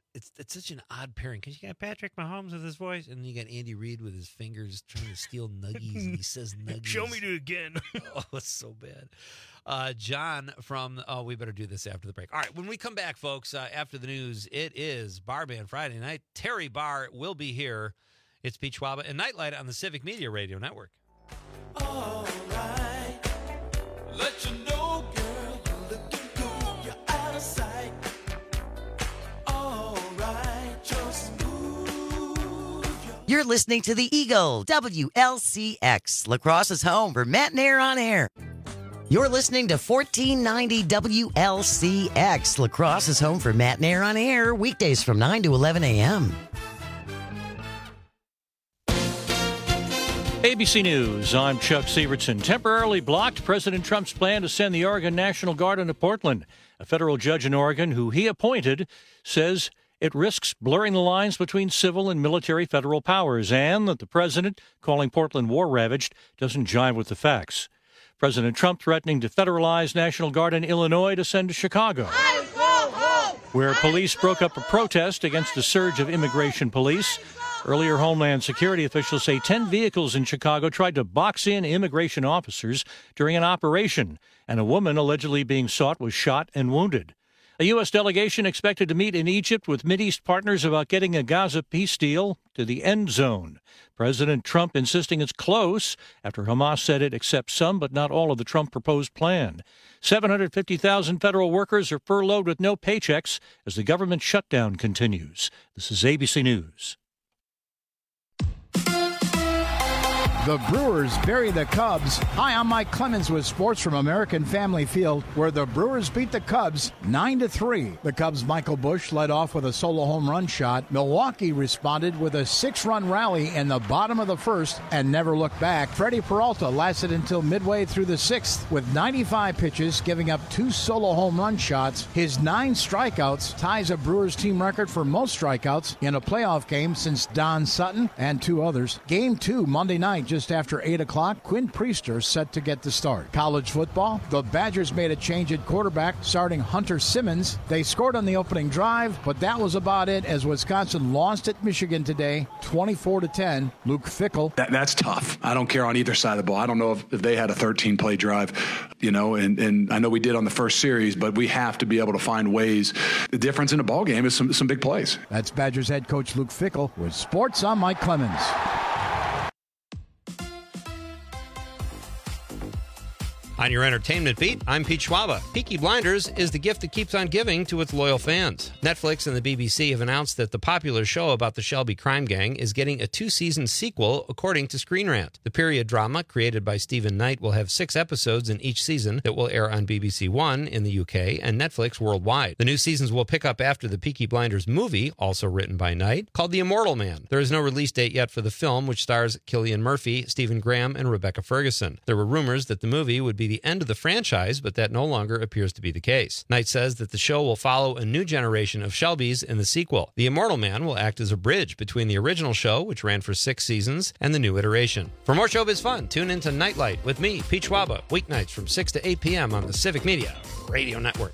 it's it's such an odd pairing because you got Patrick Mahomes with his voice, and then you got Andy Reid with his fingers trying to steal nuggies, and he says nuggies. Show me it again. Oh, it's so bad. Uh, John from, oh, we better do this after the break. All right, when we come back, folks, uh, after the news, it is Barman Friday night. Terry Barr will be here. It's Pete Schwaba and Nightlight on the Civic Media Radio Network. All right. Let you know, girl, you're looking good. You're out of sight. All right, just move your... You're listening to The Eagle, W L C X, La Crosse's home for Matt and Air on Air. You're listening to fourteen ninety W L C X, La Crosse's home for Matt and Air on Air, weekdays from nine to eleven a.m. A B C News, I'm Chuck Sievertson. Temporarily blocked President Trump's plan to send the Oregon National Guard into Portland. A federal judge in Oregon, who he appointed, says it risks blurring the lines between civil and military federal powers, and that the president, calling Portland war-ravaged, doesn't jive with the facts. President Trump threatening to federalize National Guard in Illinois to send to Chicago, where police broke up a protest against a surge of immigration police. Earlier, Homeland Security officials say ten vehicles in Chicago tried to box in immigration officers during an operation, and a woman allegedly being sought was shot and wounded. A U S delegation expected to meet in Egypt with Mideast partners about getting a Gaza peace deal to the end zone. President Trump insisting it's close after Hamas said it accepts some but not all of the Trump proposed plan. seven hundred fifty thousand federal workers are furloughed with no paychecks as the government shutdown continues. This is A B C News. The Brewers bury the Cubs. Hi, I'm Mike Clemens with sports from American Family Field, where the Brewers beat the Cubs nine to three. The Cubs' Michael Busch led off with a solo home run shot. Milwaukee responded with a six-run rally in the bottom of the first and never looked back. Freddie Peralta lasted until midway through the sixth with ninety-five pitches, giving up two solo home run shots. His nine strikeouts ties a Brewers team record for most strikeouts in a playoff game since Don Sutton and two others. Game two, Monday night, just after eight o'clock, Quinn Priester set to get the start. College football, the Badgers made a change at quarterback, starting Hunter Simmons. They scored on the opening drive, but that was about it as Wisconsin lost at Michigan today, twenty-four to ten. Luke Fickell. That, that's tough. I don't care on either side of the ball. I don't know if, if they had a thirteen-play drive, you know, and, and I know we did on the first series, but we have to be able to find ways. The difference in a ball game is some, some big plays. That's Badgers head coach Luke Fickell with sports. I'm Mike Clemens. On your entertainment beat, I'm Pete Schwaba. Peaky Blinders is the gift that keeps on giving to its loyal fans. Netflix and the B B C have announced that the popular show about the Shelby crime gang is getting a two-season sequel, according to Screen Rant. The period drama, created by Stephen Knight, will have six episodes in each season that will air on B B C One in the U K and Netflix worldwide. The new seasons will pick up after the Peaky Blinders movie, also written by Knight, called The Immortal Man. There is no release date yet for the film, which stars Cillian Murphy, Stephen Graham, and Rebecca Ferguson. There were rumors that the movie would be the end of the franchise, but that no longer appears to be the case. Knight says that the show will follow a new generation of Shelbys in the sequel. The Immortal Man will act as a bridge between the original show, which ran for six seasons, and the new iteration. For more showbiz fun, tune into Nightlight with me, Pete Schwaba, weeknights from six to eight p.m. on the Civic Media Radio Network.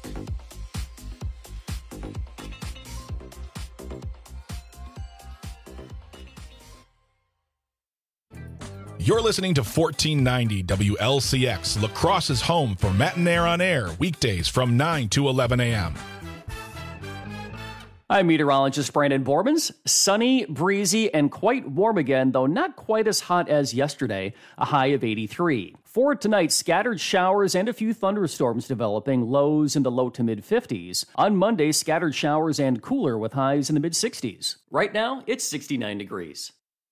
You're listening to fourteen ninety W L C X, La Crosse's home for Matt and Air on Air, weekdays from nine to eleven a.m. I'm meteorologist Brandon Bormans. Sunny, breezy, and quite warm again, though not quite as hot as yesterday, a high of eighty-three. For tonight, scattered showers and a few thunderstorms developing, lows in the low to mid-fifties. On Monday, scattered showers and cooler with highs in the mid-sixties. Right now, it's sixty-nine degrees.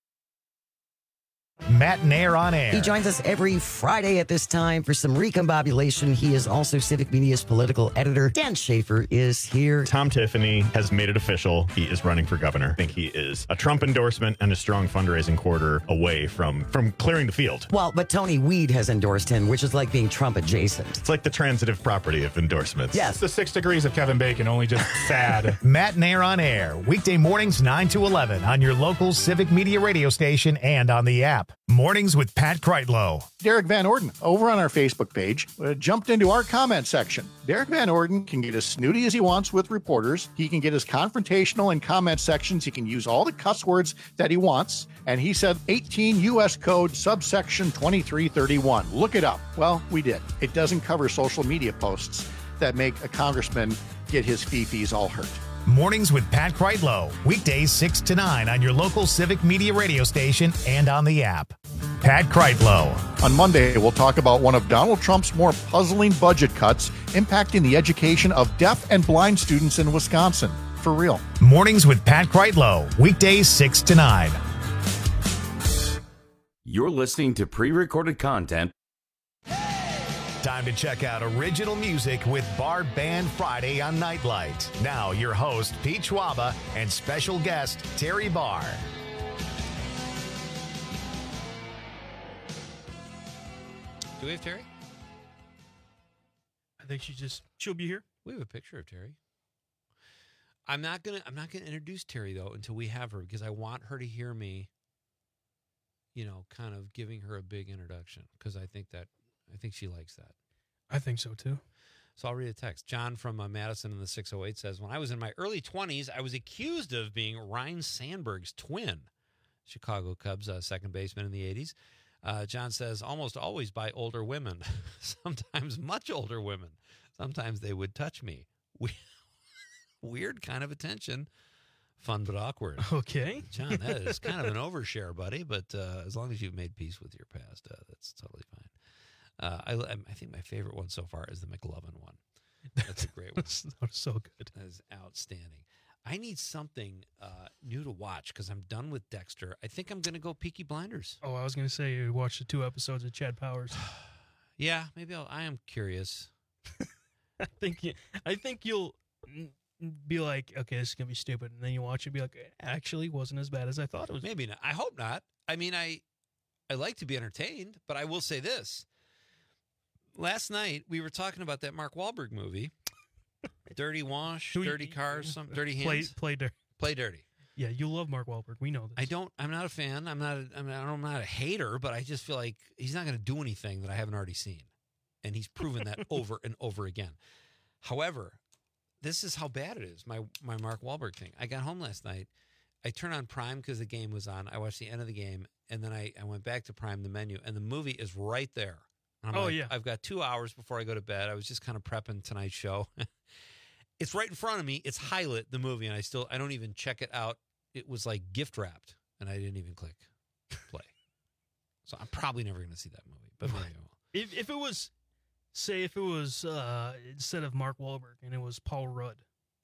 Matt and Air on Air. He joins us every Friday at this time for some recombobulation. He is also Civic Media's political editor. Dan Schaefer is here. Tom Tiffany has made it official. He is running for governor. I think he is a Trump endorsement and a strong fundraising quarter away from, from clearing the field. Well, but Tony Weed has endorsed him, which is like being Trump adjacent. It's like the transitive property of endorsements. Yes. It's the six degrees of Kevin Bacon, only just sad. Matt and Air on Air, weekday mornings nine to eleven on your local Civic Media radio station and on the app. app. Mornings with Pat Kreitlow. Derek Van Orden, over on our Facebook page, uh, jumped into our comment section. Derek Van Orden can get as snooty as he wants with reporters. He can get as confrontational in comment sections. He can use all the cuss words that he wants. And he said eighteen U S Code subsection twenty-three thirty-one. Look it up. Well, we did. It doesn't cover social media posts that make a congressman get his fee-fees all hurt. Mornings with Pat Kreitlow. Weekdays six to nine on your local Civic Media radio station and on the app. Pat Kreitlow. On Monday, we'll talk about one of Donald Trump's more puzzling budget cuts impacting the education of deaf and blind students in Wisconsin. For real. Mornings with Pat Kreitlow. Weekdays six to nine. You're listening to pre-recorded content. Time to check out original music with Bar Band Friday on Nightlight. Now, your host, Pete Schwaba, and special guest, Terry Barr. Do we have Terry? I think she just she'll be here. We have a picture of Terry. I'm not gonna I'm not gonna introduce Terry though until we have her because I want her to hear me. You know, kind of giving her a big introduction because I think that I think she likes that. I think so too. So I'll read a text. John from uh, Madison in the six oh eight says, when I was in my early twenties, I was accused of being Ryne Sandberg's twin. Chicago Cubs uh, second baseman in the eighties. Uh, John says, almost always by older women, sometimes much older women. Sometimes they would touch me. We- Weird kind of attention. Fun but awkward. Okay. John, that is kind of an overshare, buddy, but uh, as long as you've made peace with your past, uh, that's totally fine. Uh, I, I think my favorite one so far is the McLovin one. That's a great one. That was so good. That is outstanding. I need something uh, new to watch because I'm done with Dexter. I think I'm going to go Peaky Blinders. Oh, I was going to say you watched the two episodes of Chad Powers. Yeah, maybe I'll, I am curious. I think you, I think you'll be like, okay, this is going to be stupid. And then you watch it and be like, it actually wasn't as bad as I thought it was. Maybe not. I hope not. I mean, I I like to be entertained, but I will say this. Last night, we were talking about that Mark Wahlberg movie, Dirty Wash, Dirty Cars, some Dirty Hands. Play, play dirty. Play Dirty. Yeah, you love Mark Wahlberg. We know this. I don't. I'm not a fan. I'm not. A, I'm not. I'm not a hater. But I just feel like he's not going to do anything that I haven't already seen, and he's proven that over and over again. However, this is how bad it is. My my Mark Wahlberg thing. I got home last night. I turned on Prime because the game was on. I watched the end of the game, and then I, I went back to Prime, the menu, and the movie is right there. And I'm oh like, yeah. I've got two hours before I go to bed. I was just kind of prepping tonight's show. It's right in front of me. It's Highlight, the movie, and I still I don't even check it out. It was like gift wrapped, and I didn't even click play. So I'm probably never going to see that movie. But maybe I will. If if it was, say, if it was uh, instead of Mark Wahlberg and it was Paul Rudd,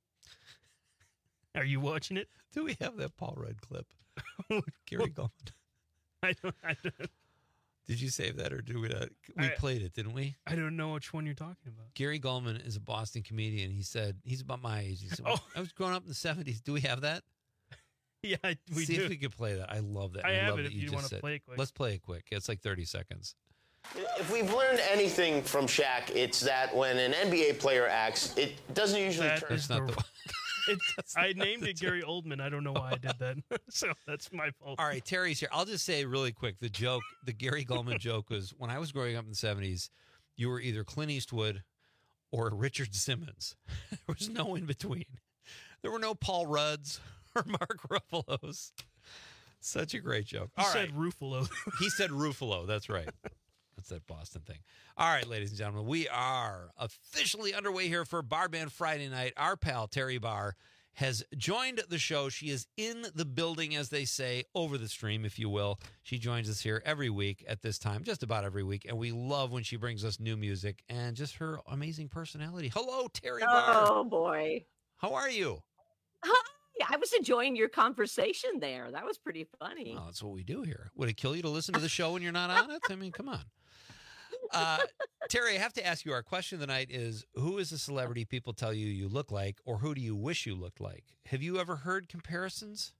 are you watching it? Do we have that Paul Rudd clip? Gary Gulman. I don't. I don't. Did you save that or did we not? We I, played it, didn't we? I don't know which one you're talking about. Gary Gulman is a Boston comedian. He said he's about my age. He said, oh. I was growing up in the seventies. Do we have that? Yeah, we See do. if we could play that. I love that. I, I have love it that if you, you want just to said. play it quick. Let's play it quick. It's like thirty seconds. If we've learned anything from Shaq, it's that when an N B A player acts, it doesn't usually That turn. is That's not the- the It's, I named it Gary Oldman. I don't know why I did that. So that's my fault. All right, Terry's here. I'll just say really quick, the joke, the Gary Gulman joke was when I was growing up in the seventies, you were either Clint Eastwood or Richard Simmons. There was no in between. There were no Paul Rudds or Mark Ruffalo's. Such a great joke. He All said right. Ruffalo. He said Ruffalo. That's right. That's that Boston thing. All right, ladies and gentlemen, we are officially underway here for Bar Band Friday night. Our pal, Terry Barr, has joined the show. She is in the building, as they say, over the stream, if you will. She joins us here every week at this time, just about every week, and we love when she brings us new music and just her amazing personality. Hello, Terry Barr. Oh, boy. How are you? Hi. I was enjoying your conversation there. That was pretty funny. Well, that's what we do here. Would it kill you to listen to the show when you're not on it? I mean, come on. Uh, Terry, I have to ask you, our question of the night is, who is a celebrity people tell you you look like, or who do you wish you looked like? Have you ever heard comparisons?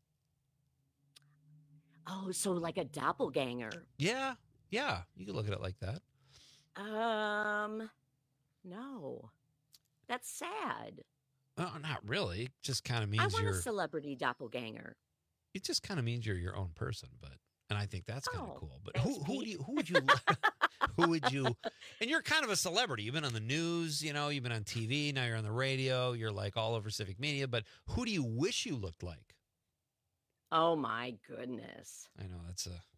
Oh, so like a doppelganger. Yeah, yeah. You could look at it like that. Um, no. That's sad. Well, not really. It just kind of means I want you're... a celebrity doppelganger. It just kind of means you're your own person, but and I think that's kind of Oh, cool. But thanks, who who Pete. do you who would you who would you? And you're kind of a celebrity. You've been on the news, you know. You've been on T V. Now you're on the radio. You're like all over civic media. But who do you wish you looked like? Oh my goodness. I know that's a.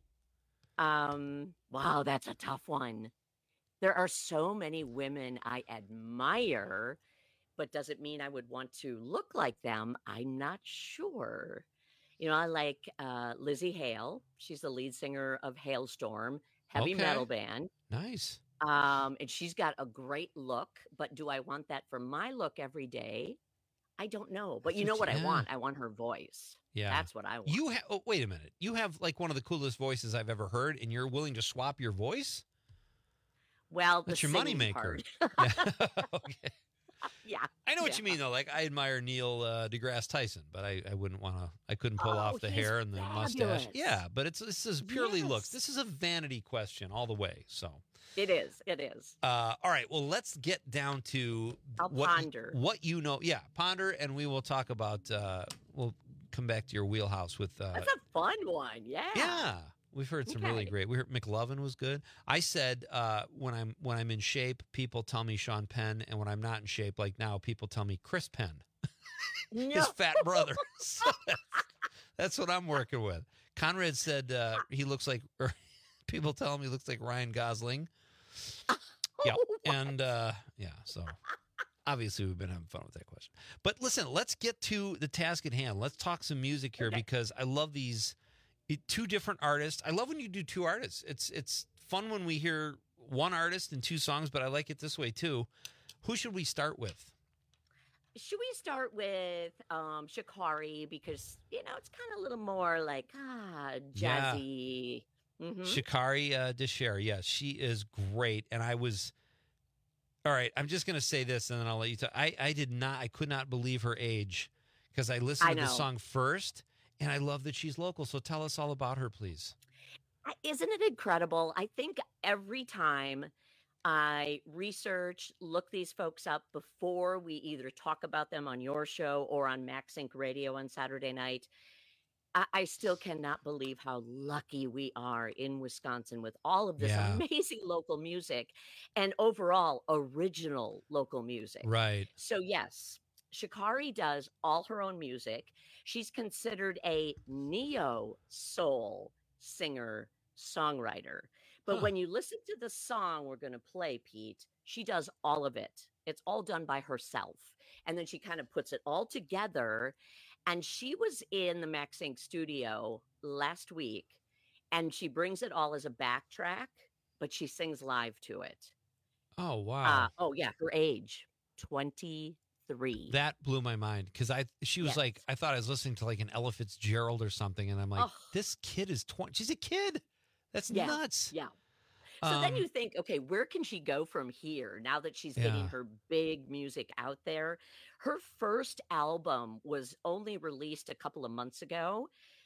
Um, wow, that's a tough one. There are so many women I admire, but does it mean I would want to look like them? I'm not sure. You know, I like uh, Lizzie Hale. She's the lead singer of Hailstorm, heavy Okay. metal band. Nice. Um, and she's got a great look, but do I want that for my look every day? I don't know. But you know what I Yeah. want? I want her voice. Yeah, That's what I want. You have. Oh, wait a minute. You have like one of the coolest voices I've ever heard, and you're willing to swap your voice? Well, That's the your singing moneymaker. part. yeah. I know what yeah. you mean, though. Like I admire Neil uh, deGrasse Tyson, but I, I wouldn't want to. I couldn't pull Oh, off the he's hair and the mustache. fabulous. Yeah, but it's this is purely Yes. looks. This is a vanity question all the way. So, It is. It is. uh, all right. Well, let's get down to I'll what ponder. what you know. Yeah, ponder, and we will talk about. Uh, we'll come back to your wheelhouse with. Uh, That's a fun one. Yeah. Yeah, we've heard some really Okay. great. We heard McLovin was good. I said uh, when I'm when I'm in shape, people tell me Sean Penn, and when I'm not in shape, like now, people tell me Chris Penn, his No. fat brother. So that's, that's what I'm working with. Conrad said uh, he looks like. Or people tell him he looks like Ryan Gosling. Yeah, and uh, yeah, so. Obviously, we've been having fun with that question. But listen, let's get to the task at hand. Let's talk some music here Okay. because I love these two different artists. I love when you do two artists. It's it's fun when we hear one artist and two songs, but I like it this way too. Who should we start with? Should we start with um, Shikari because you know it's kind of a little more like ah Yeah. jazzy. Mhm. Shikari uh, Desher. Yes, she is great. And I was, all right, I'm just going to say this and then I'll let you talk. I, I did not, I could not believe her age because I listened I to the know. song first and I love that she's local. So tell us all about her, please. I- Isn't it incredible? I think every time I research, look these folks up before we either talk about them on your show or on MaxSync Radio on Saturday night, I, I still cannot believe how lucky we are in Wisconsin with all of this Yeah. amazing local music and overall original local music. Right. So, yes, Shikari does all her own music. She's considered a neo soul singer songwriter. But Huh. when you listen to the song we're going to play, Pete, she does all of it. It's all done by herself. And then she kind of puts it all together. And she was in the MaxSync studio last week and she brings it all as a backtrack, but she sings live to it. Oh, wow. Uh, oh, yeah. Her age, twenty-three. That blew my mind because I she was Yes. like I thought I was listening to like an Ella Fitzgerald or something, and I'm like, Oh. this kid is twenty. She's a kid. That's Yeah, nuts. Yeah. So then Um, you think, okay, where can she go from here now that she's Yeah. getting her big music out there? Her first album was only released a couple of months ago.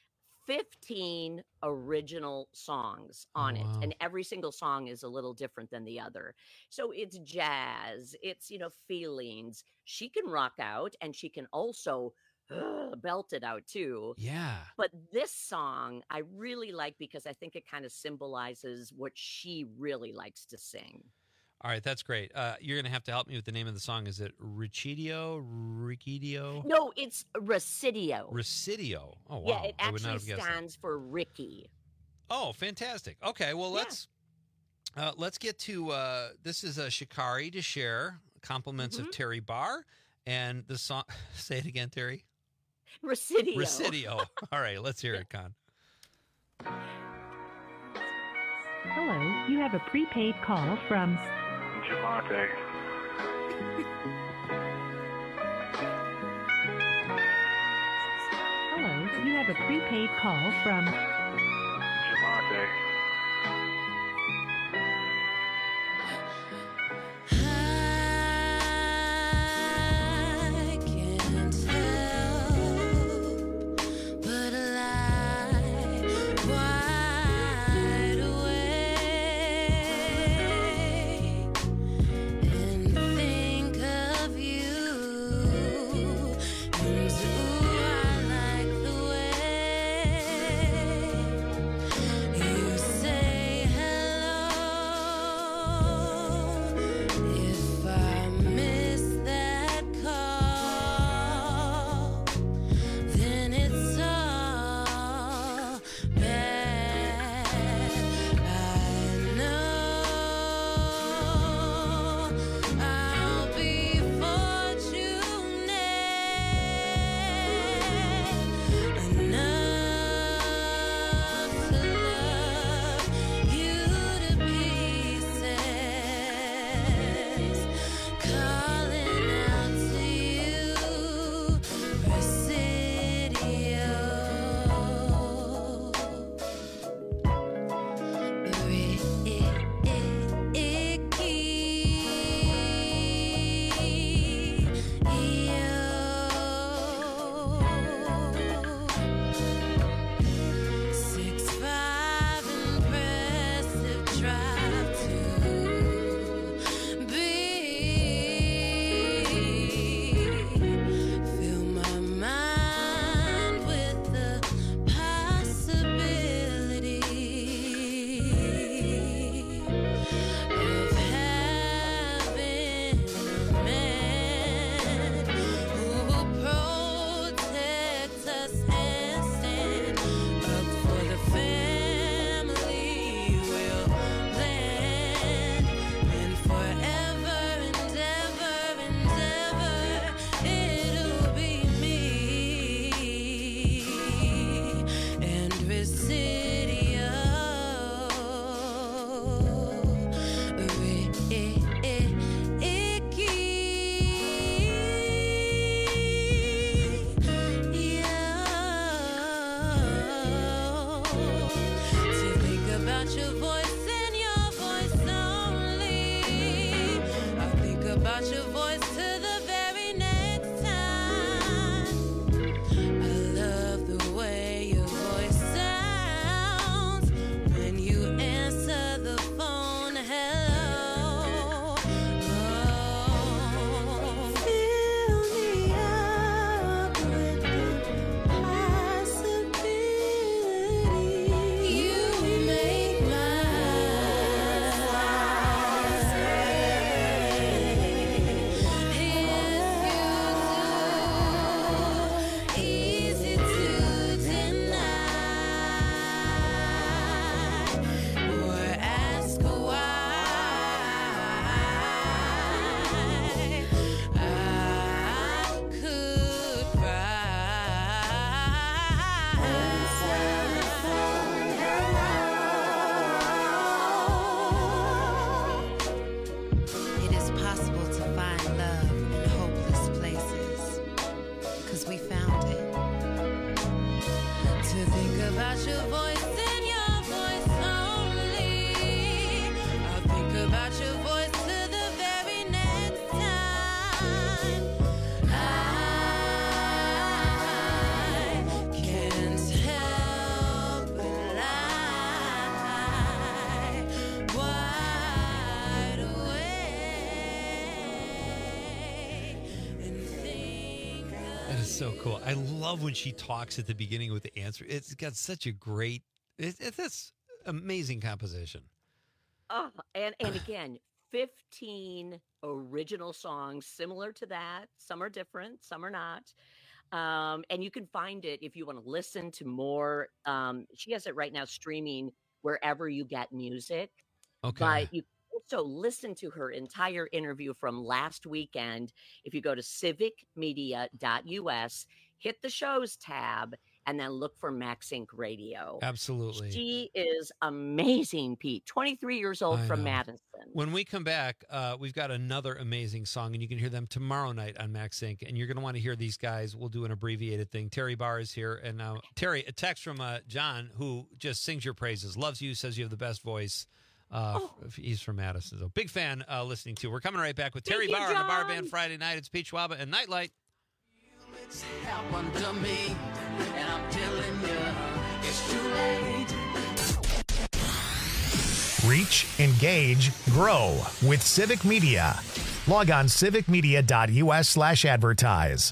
fifteen original songs on Oh, it. wow. And every single song is a little different than the other. So it's jazz, it's, you know, feelings. She can rock out and she can also uh, belt it out too. Yeah. But this song I really like because I think it kind of symbolizes what she really likes to sing. All right, that's great. Uh, you're gonna have to help me with the name of the song. Is it Richidio? Richidio? No, it's Residio. Residio. Oh wow. Yeah, it I would not actually have guessed that. stands for Ricky. Oh, fantastic. Okay, well let's uh, let's get to uh, this is a Shikari to share compliments Mm-hmm. of Terry Barr and the song. Say it again, Terry. Residio. Residio. All right, let's hear it, Con. Hello, you have a prepaid call from Javante. Hello, you have a prepaid call from Javante. I can't help but lie wide awake and think of you. And ooh, I like the way Can't help but lie wide awake and think That is so cool. I love when she talks at the beginning with the answer. It's got such a great, it, it's this amazing composition. Oh, and and again, fifteen original songs similar to that. Some are different, some are not. Um, and you can find it if you want to listen to more. Um, she has it right now streaming wherever you get music. Okay. But you can also listen to her entire interview from last weekend if you go to civic media dot U S, hit the shows tab, and then look for MaxInc Radio. Absolutely. She is amazing, Pete. twenty-three years old I from know. Madison. When we come back, uh, we've got another amazing song, and you can hear them tomorrow night on MaxInc, and you're going to want to hear these guys. We'll do an abbreviated thing. Terry Barr is here, and now Terry, a text from uh, John, who just sings your praises, loves you, says you have the best voice. Uh, Oh. f- He's from Madison, so big fan uh, listening to. We're coming right back with Thank Terry you, Barr on the Bar John. Band Friday night. It's Peach Waba and Nightlight. Happened to me, and I'm telling you, it's too late. Reach, engage, grow with Civic Media. Log on civic media dot U S slash advertise.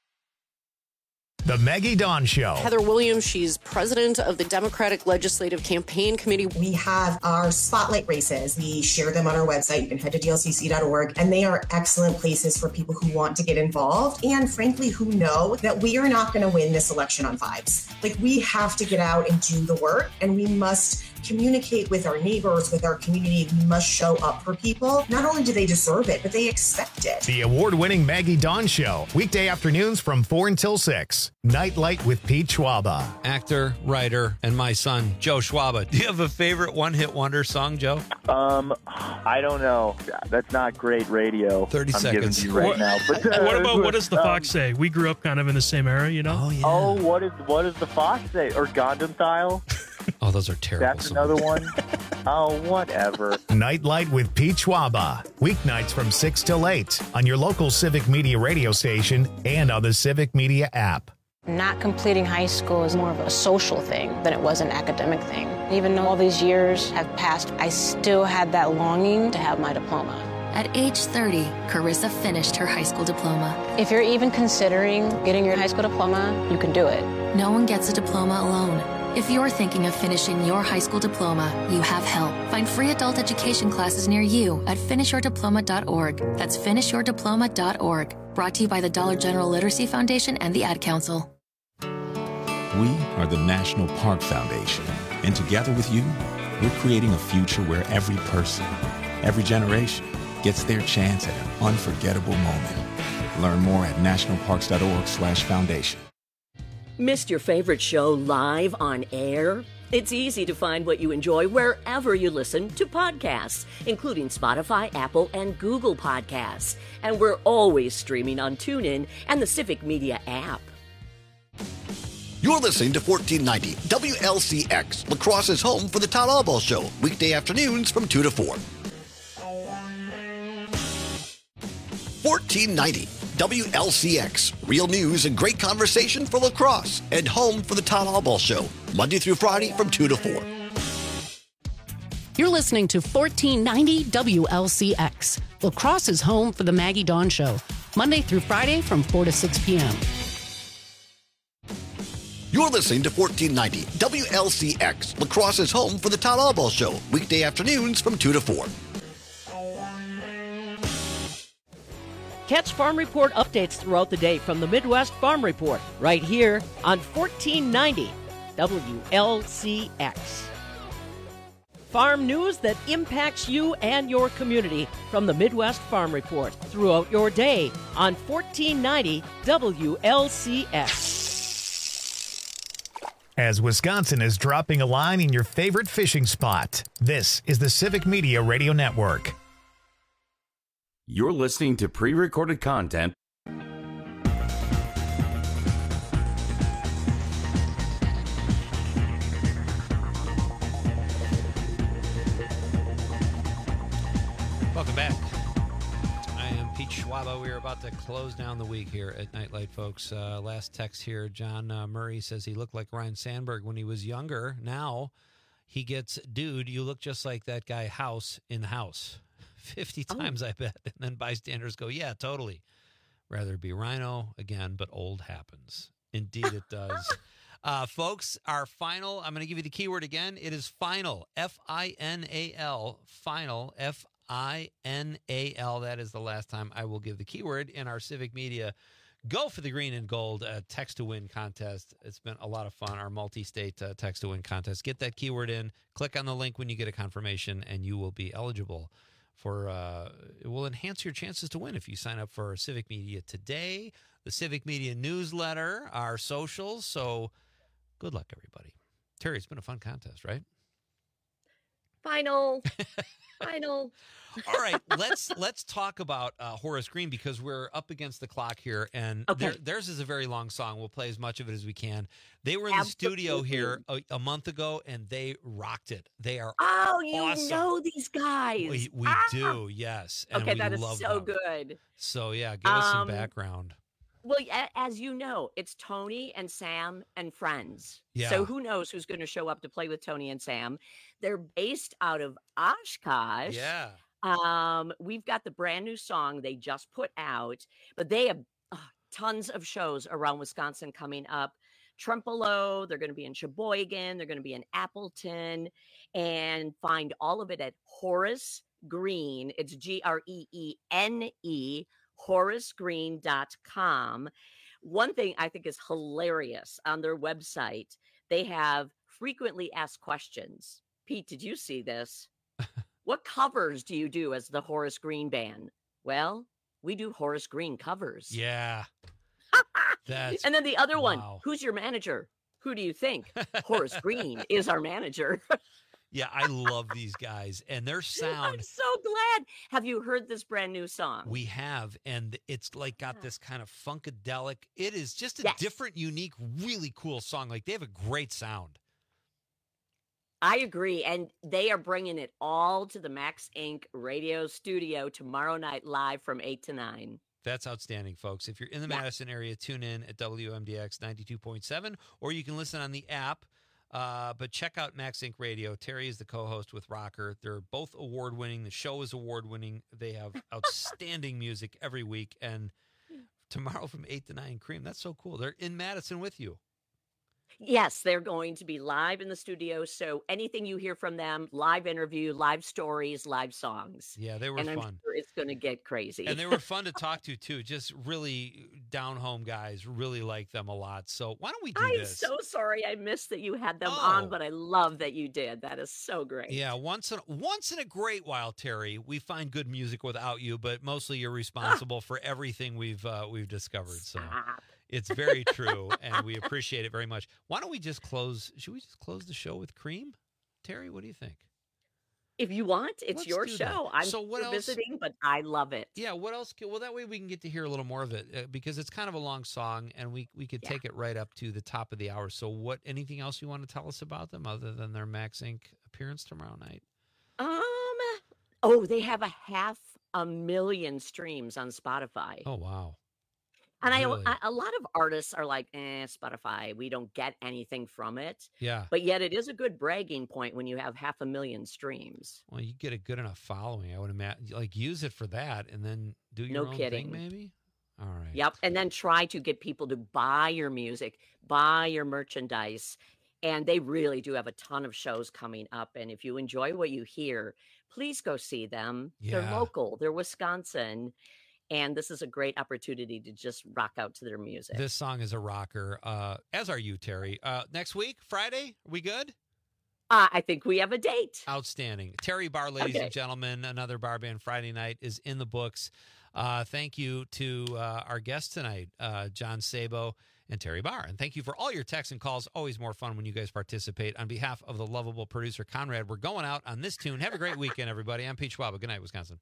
The Maggie Dawn Show. Heather Williams, she's president of the Democratic Legislative Campaign Committee. We have our spotlight races. We share them on our website. You can head to D L C C dot org, and they are excellent places for people who want to get involved and, frankly, who know that we are not going to win this election on vibes. Like, we have to get out and do the work, and we must communicate with our neighbors, with our community. We must show up for people. Not only do they deserve it, but they expect it. The award-winning Maggie Dawn Show. Weekday afternoons from four until six. Nightlight with Pete Schwaba. Actor, writer, and my son, Joe Schwaba. Do you have a favorite one-hit wonder song, Joe? Um, I don't know. That's not great radio. thirty I'm seconds. giving you right What- now. But, uh, what about what does the um, Fox say? We grew up kind of in the same era, you know? Oh, yeah. Oh, what is what does the Fox say? Or Gundam Style? Oh, those are terrible That's songs. another one. Oh, whatever. Nightlight with Pete Schwaba. Weeknights from six till eight on your local Civic Media radio station and on the Civic Media app. Not completing high school is more of a social thing than it was an academic thing. Even though all these years have passed, I still had that longing to have my diploma. At age thirty, Carissa finished her high school diploma. If you're even considering getting your high school diploma, you can do it. No one gets a diploma alone. If you're thinking of finishing your high school diploma, you have help. Find free adult education classes near you at finish your diploma dot org. That's finish your diploma dot org. Brought to you by the Dollar General Literacy Foundation and the Ad Council. We are the National Park Foundation, and together with you, we're creating a future where every person, every generation, gets their chance at an unforgettable moment. Learn more at national parks dot org slash foundation. Missed your favorite show live on air? It's easy to find what you enjoy wherever you listen to podcasts, including Spotify, Apple, and Google Podcasts. And we're always streaming on TuneIn and the Civic Media app. You're listening to fourteen ninety W L C X, La Crosse's home for the Todd Albaugh Show, weekday afternoons from two to four. fourteen ninety W L C X, real news and great conversation for La Crosse, and home for the Todd Albaugh Show, Monday through Friday from two to four. You're listening to fourteen ninety W L C X, La Crosse's home for the Maggie Dawn Show, Monday through Friday from four to six p.m. You're listening to fourteen ninety W L C X, La Crosse's home for the Todd Albaugh Show, weekday afternoons from two to four. Catch Farm Report updates throughout the day from the Midwest Farm Report, right here on fourteen ninety W L C X. Farm news that impacts you and your community from the Midwest Farm Report throughout your day on fourteen ninety W L C X. As Wisconsin is dropping a line in your favorite fishing spot, this is the Civic Media Radio Network. You're listening to pre-recorded content. Welcome back. I am Pete Pete Schwaba. We are about to close down the week here at Nightlight, folks. Uh, last text here. John uh, Murray says he looked like Ryan Sandberg when he was younger. Now he gets, dude, you look just like that guy House in House. fifty oh. times, I bet. And then bystanders go, yeah, totally. Rather be Rhino again, but old happens. Indeed it does. uh, folks, our final, I'm going to give you the keyword again. It is final, F I N A L, final, F I N A L. That is the last time I will give the keyword in our Civic Media Go for the Green and Gold uh, Text to Win contest. It's been a lot of fun, our multi-state uh, Text to Win contest. Get that keyword in, click on the link when you get a confirmation, and you will be eligible for, uh, it will enhance your chances to win if you sign up for Civic Media Today, the Civic Media newsletter, our socials. So good luck, everybody. Terry, it's been a fun contest, right? Final. Final. All right, let's let's talk about uh, Horace Green because we're up against the clock here, and Okay. their, theirs is a very long song. We'll play as much of it as we can. They were in Absolutely. the studio here a, a month ago, and they rocked it. They are Oh, you awesome. know these guys. We, we Ah! do, yes. And Okay, we that is love so them. good. So, yeah, give us some Um, background. Well, a- as you know, it's Tony and Sam and friends. Yeah. So who knows who's going to show up to play with Tony and Sam? They're based out of Oshkosh. Yeah. Um, we've got the brand new song they just put out, but they have uh, tons of shows around Wisconsin coming up. Trempealeau, they're going to be in Sheboygan, they're going to be in Appleton, and find all of it at Horace Green. It's G R E E N E, horace green dot com. One thing I think is hilarious on their website, they have frequently asked questions. Pete, did you see this? What covers do you do as the Horace Green Band? Well, we do Horace Green covers. Yeah. That's And then the other one, wow. who's your manager? Who do you think? Horace Green is our manager. Yeah, I love these guys and their sound. I'm so glad. Have you heard this brand new song? We have, and it's like got this kind of funkadelic. It is just a Yes. different, unique, really cool song. Like they have a great sound. I agree. And they are bringing it all to the Max Incorporated radio studio tomorrow night live from eight to nine. That's outstanding, folks. If you're in the Yeah. Madison area, tune in at W M D X ninety-two point seven, or you can listen on the app. Uh, but check out Max Incorporated Radio. Terry is the co-host with Rocker. They're both award-winning. The show is award-winning. They have outstanding music every week. And tomorrow from eight to nine, Cream. That's so cool. They're in Madison with you. Yes, they're going to be live in the studio. So anything you hear from them, live interview, live stories, live songs. Yeah, they were and I'm fun. sure it's going to get crazy. And they were fun to talk to, too. Just really down-home guys. Really like them a lot. So why don't we do I'm this? so sorry I missed that you had them Oh. on, but I love that you did. That is so great. Yeah, once in, once in a great while, Terry, we find good music without you, but mostly you're responsible for everything we've uh, we've discovered. So it's very true, and we appreciate it very much. Why don't we just close? Should we just close the show with Cream? Terry, what do you think? If you want, it's Let's your do that. show. I'm So what here else- visiting, but I love it. Yeah, what else? Can, well, that way we can get to hear a little more of it uh, because it's kind of a long song, and we we could take it right up to the top of the hour. So, what? Anything else you want to tell us about them other than their Max Incorporated appearance tomorrow night? Um. Oh, they have a half a million streams on Spotify. Oh wow! And Really? I, I, a lot of artists are like, eh, Spotify, we don't get anything from it. Yeah. But yet it is a good bragging point when you have half a million streams. Well, you get a good enough following, I would imagine. Like, use it for that, and then do your No own kidding. thing, maybe. All right. Yep. And then try to get people to buy your music, buy your merchandise. And they really do have a ton of shows coming up. And if you enjoy what you hear, please go see them. They're Yeah. local, they're Wisconsin. And this is a great opportunity to just rock out to their music. This song is a rocker, uh, as are you, Terry. Uh, next week, Friday, are we good? Uh, I think we have a date. Outstanding. Terry Barr, ladies Okay. and gentlemen, another Bar Band Friday night is in the books. Uh, thank you to uh, our guests tonight, uh, John Sabo and Terry Barr. And thank you for all your texts and calls. Always more fun when you guys participate. On behalf of the lovable producer, Conrad, we're going out on this tune. Have a great weekend, everybody. I'm Pete Schwaba. Good night, Wisconsin.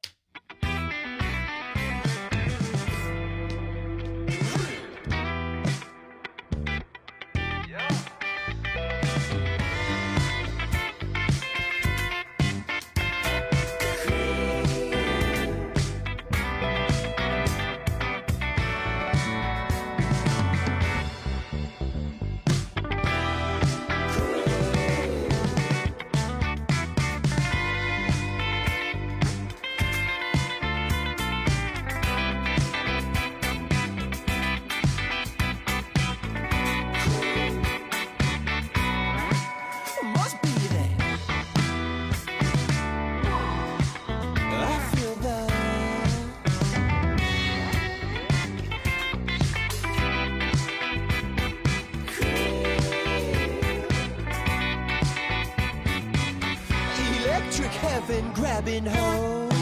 and grabbing hold.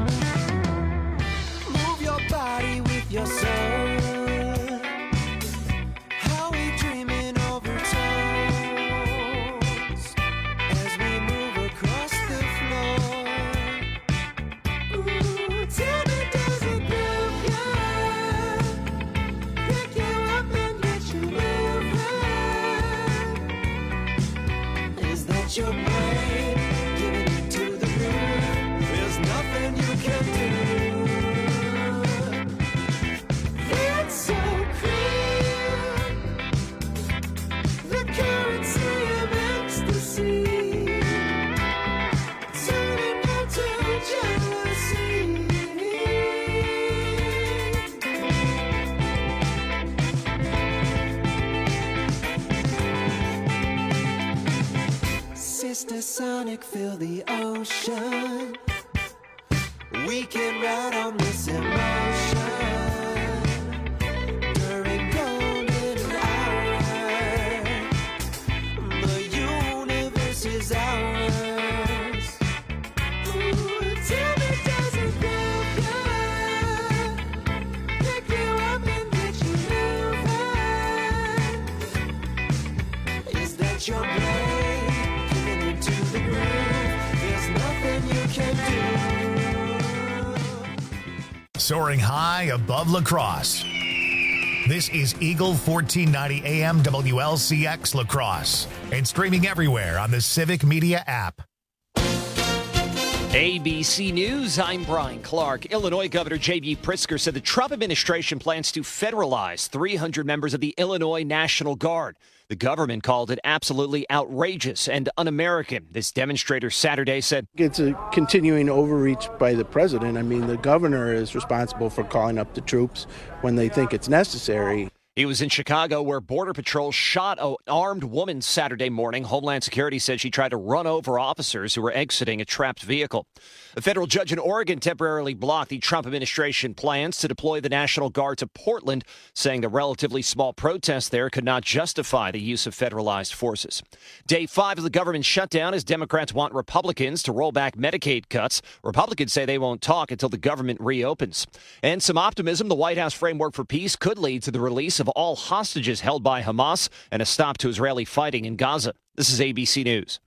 Move your body with your soul. How we dreaming over toes as we move across the floor. Ooh, tell me, does it groove you? Pick you up and get you moving. Is that your brain giving it to the groove? There's nothing you can do. It's so clear, the currency of ecstasy, turning into jealousy. Sister Sonic, fill the ocean. We can ride on this emotion during golden hour. The universe is ours. Ooh, tell me, does it groove you? Pick you up and get you moving. Is that your brain giving into the groove? There's nothing you can do. Soaring high above La Crosse. This is Eagle fourteen ninety A M W L C X La Crosse and streaming everywhere on the Civic Media app. A B C News, I'm Brian Clark. Illinois Governor J B. Pritzker said the Trump administration plans to federalize three hundred members of the Illinois National Guard. The government called it absolutely outrageous and un-American. This demonstrator Saturday said, It's a continuing overreach by the president. I mean, the governor is responsible for calling up the troops when they think it's necessary. He was in Chicago where Border Patrol shot an armed woman Saturday morning. Homeland Security said she tried to run over officers who were exiting a trapped vehicle. A federal judge in Oregon temporarily blocked the Trump administration plans to deploy the National Guard to Portland, saying the relatively small protest there could not justify the use of federalized forces. Day five of the government shutdown as Democrats want Republicans to roll back Medicaid cuts. Republicans say they won't talk until the government reopens. And some optimism, the White House framework for peace could lead to the release of all hostages held by Hamas and a stop to Israeli fighting in Gaza. This is A B C News.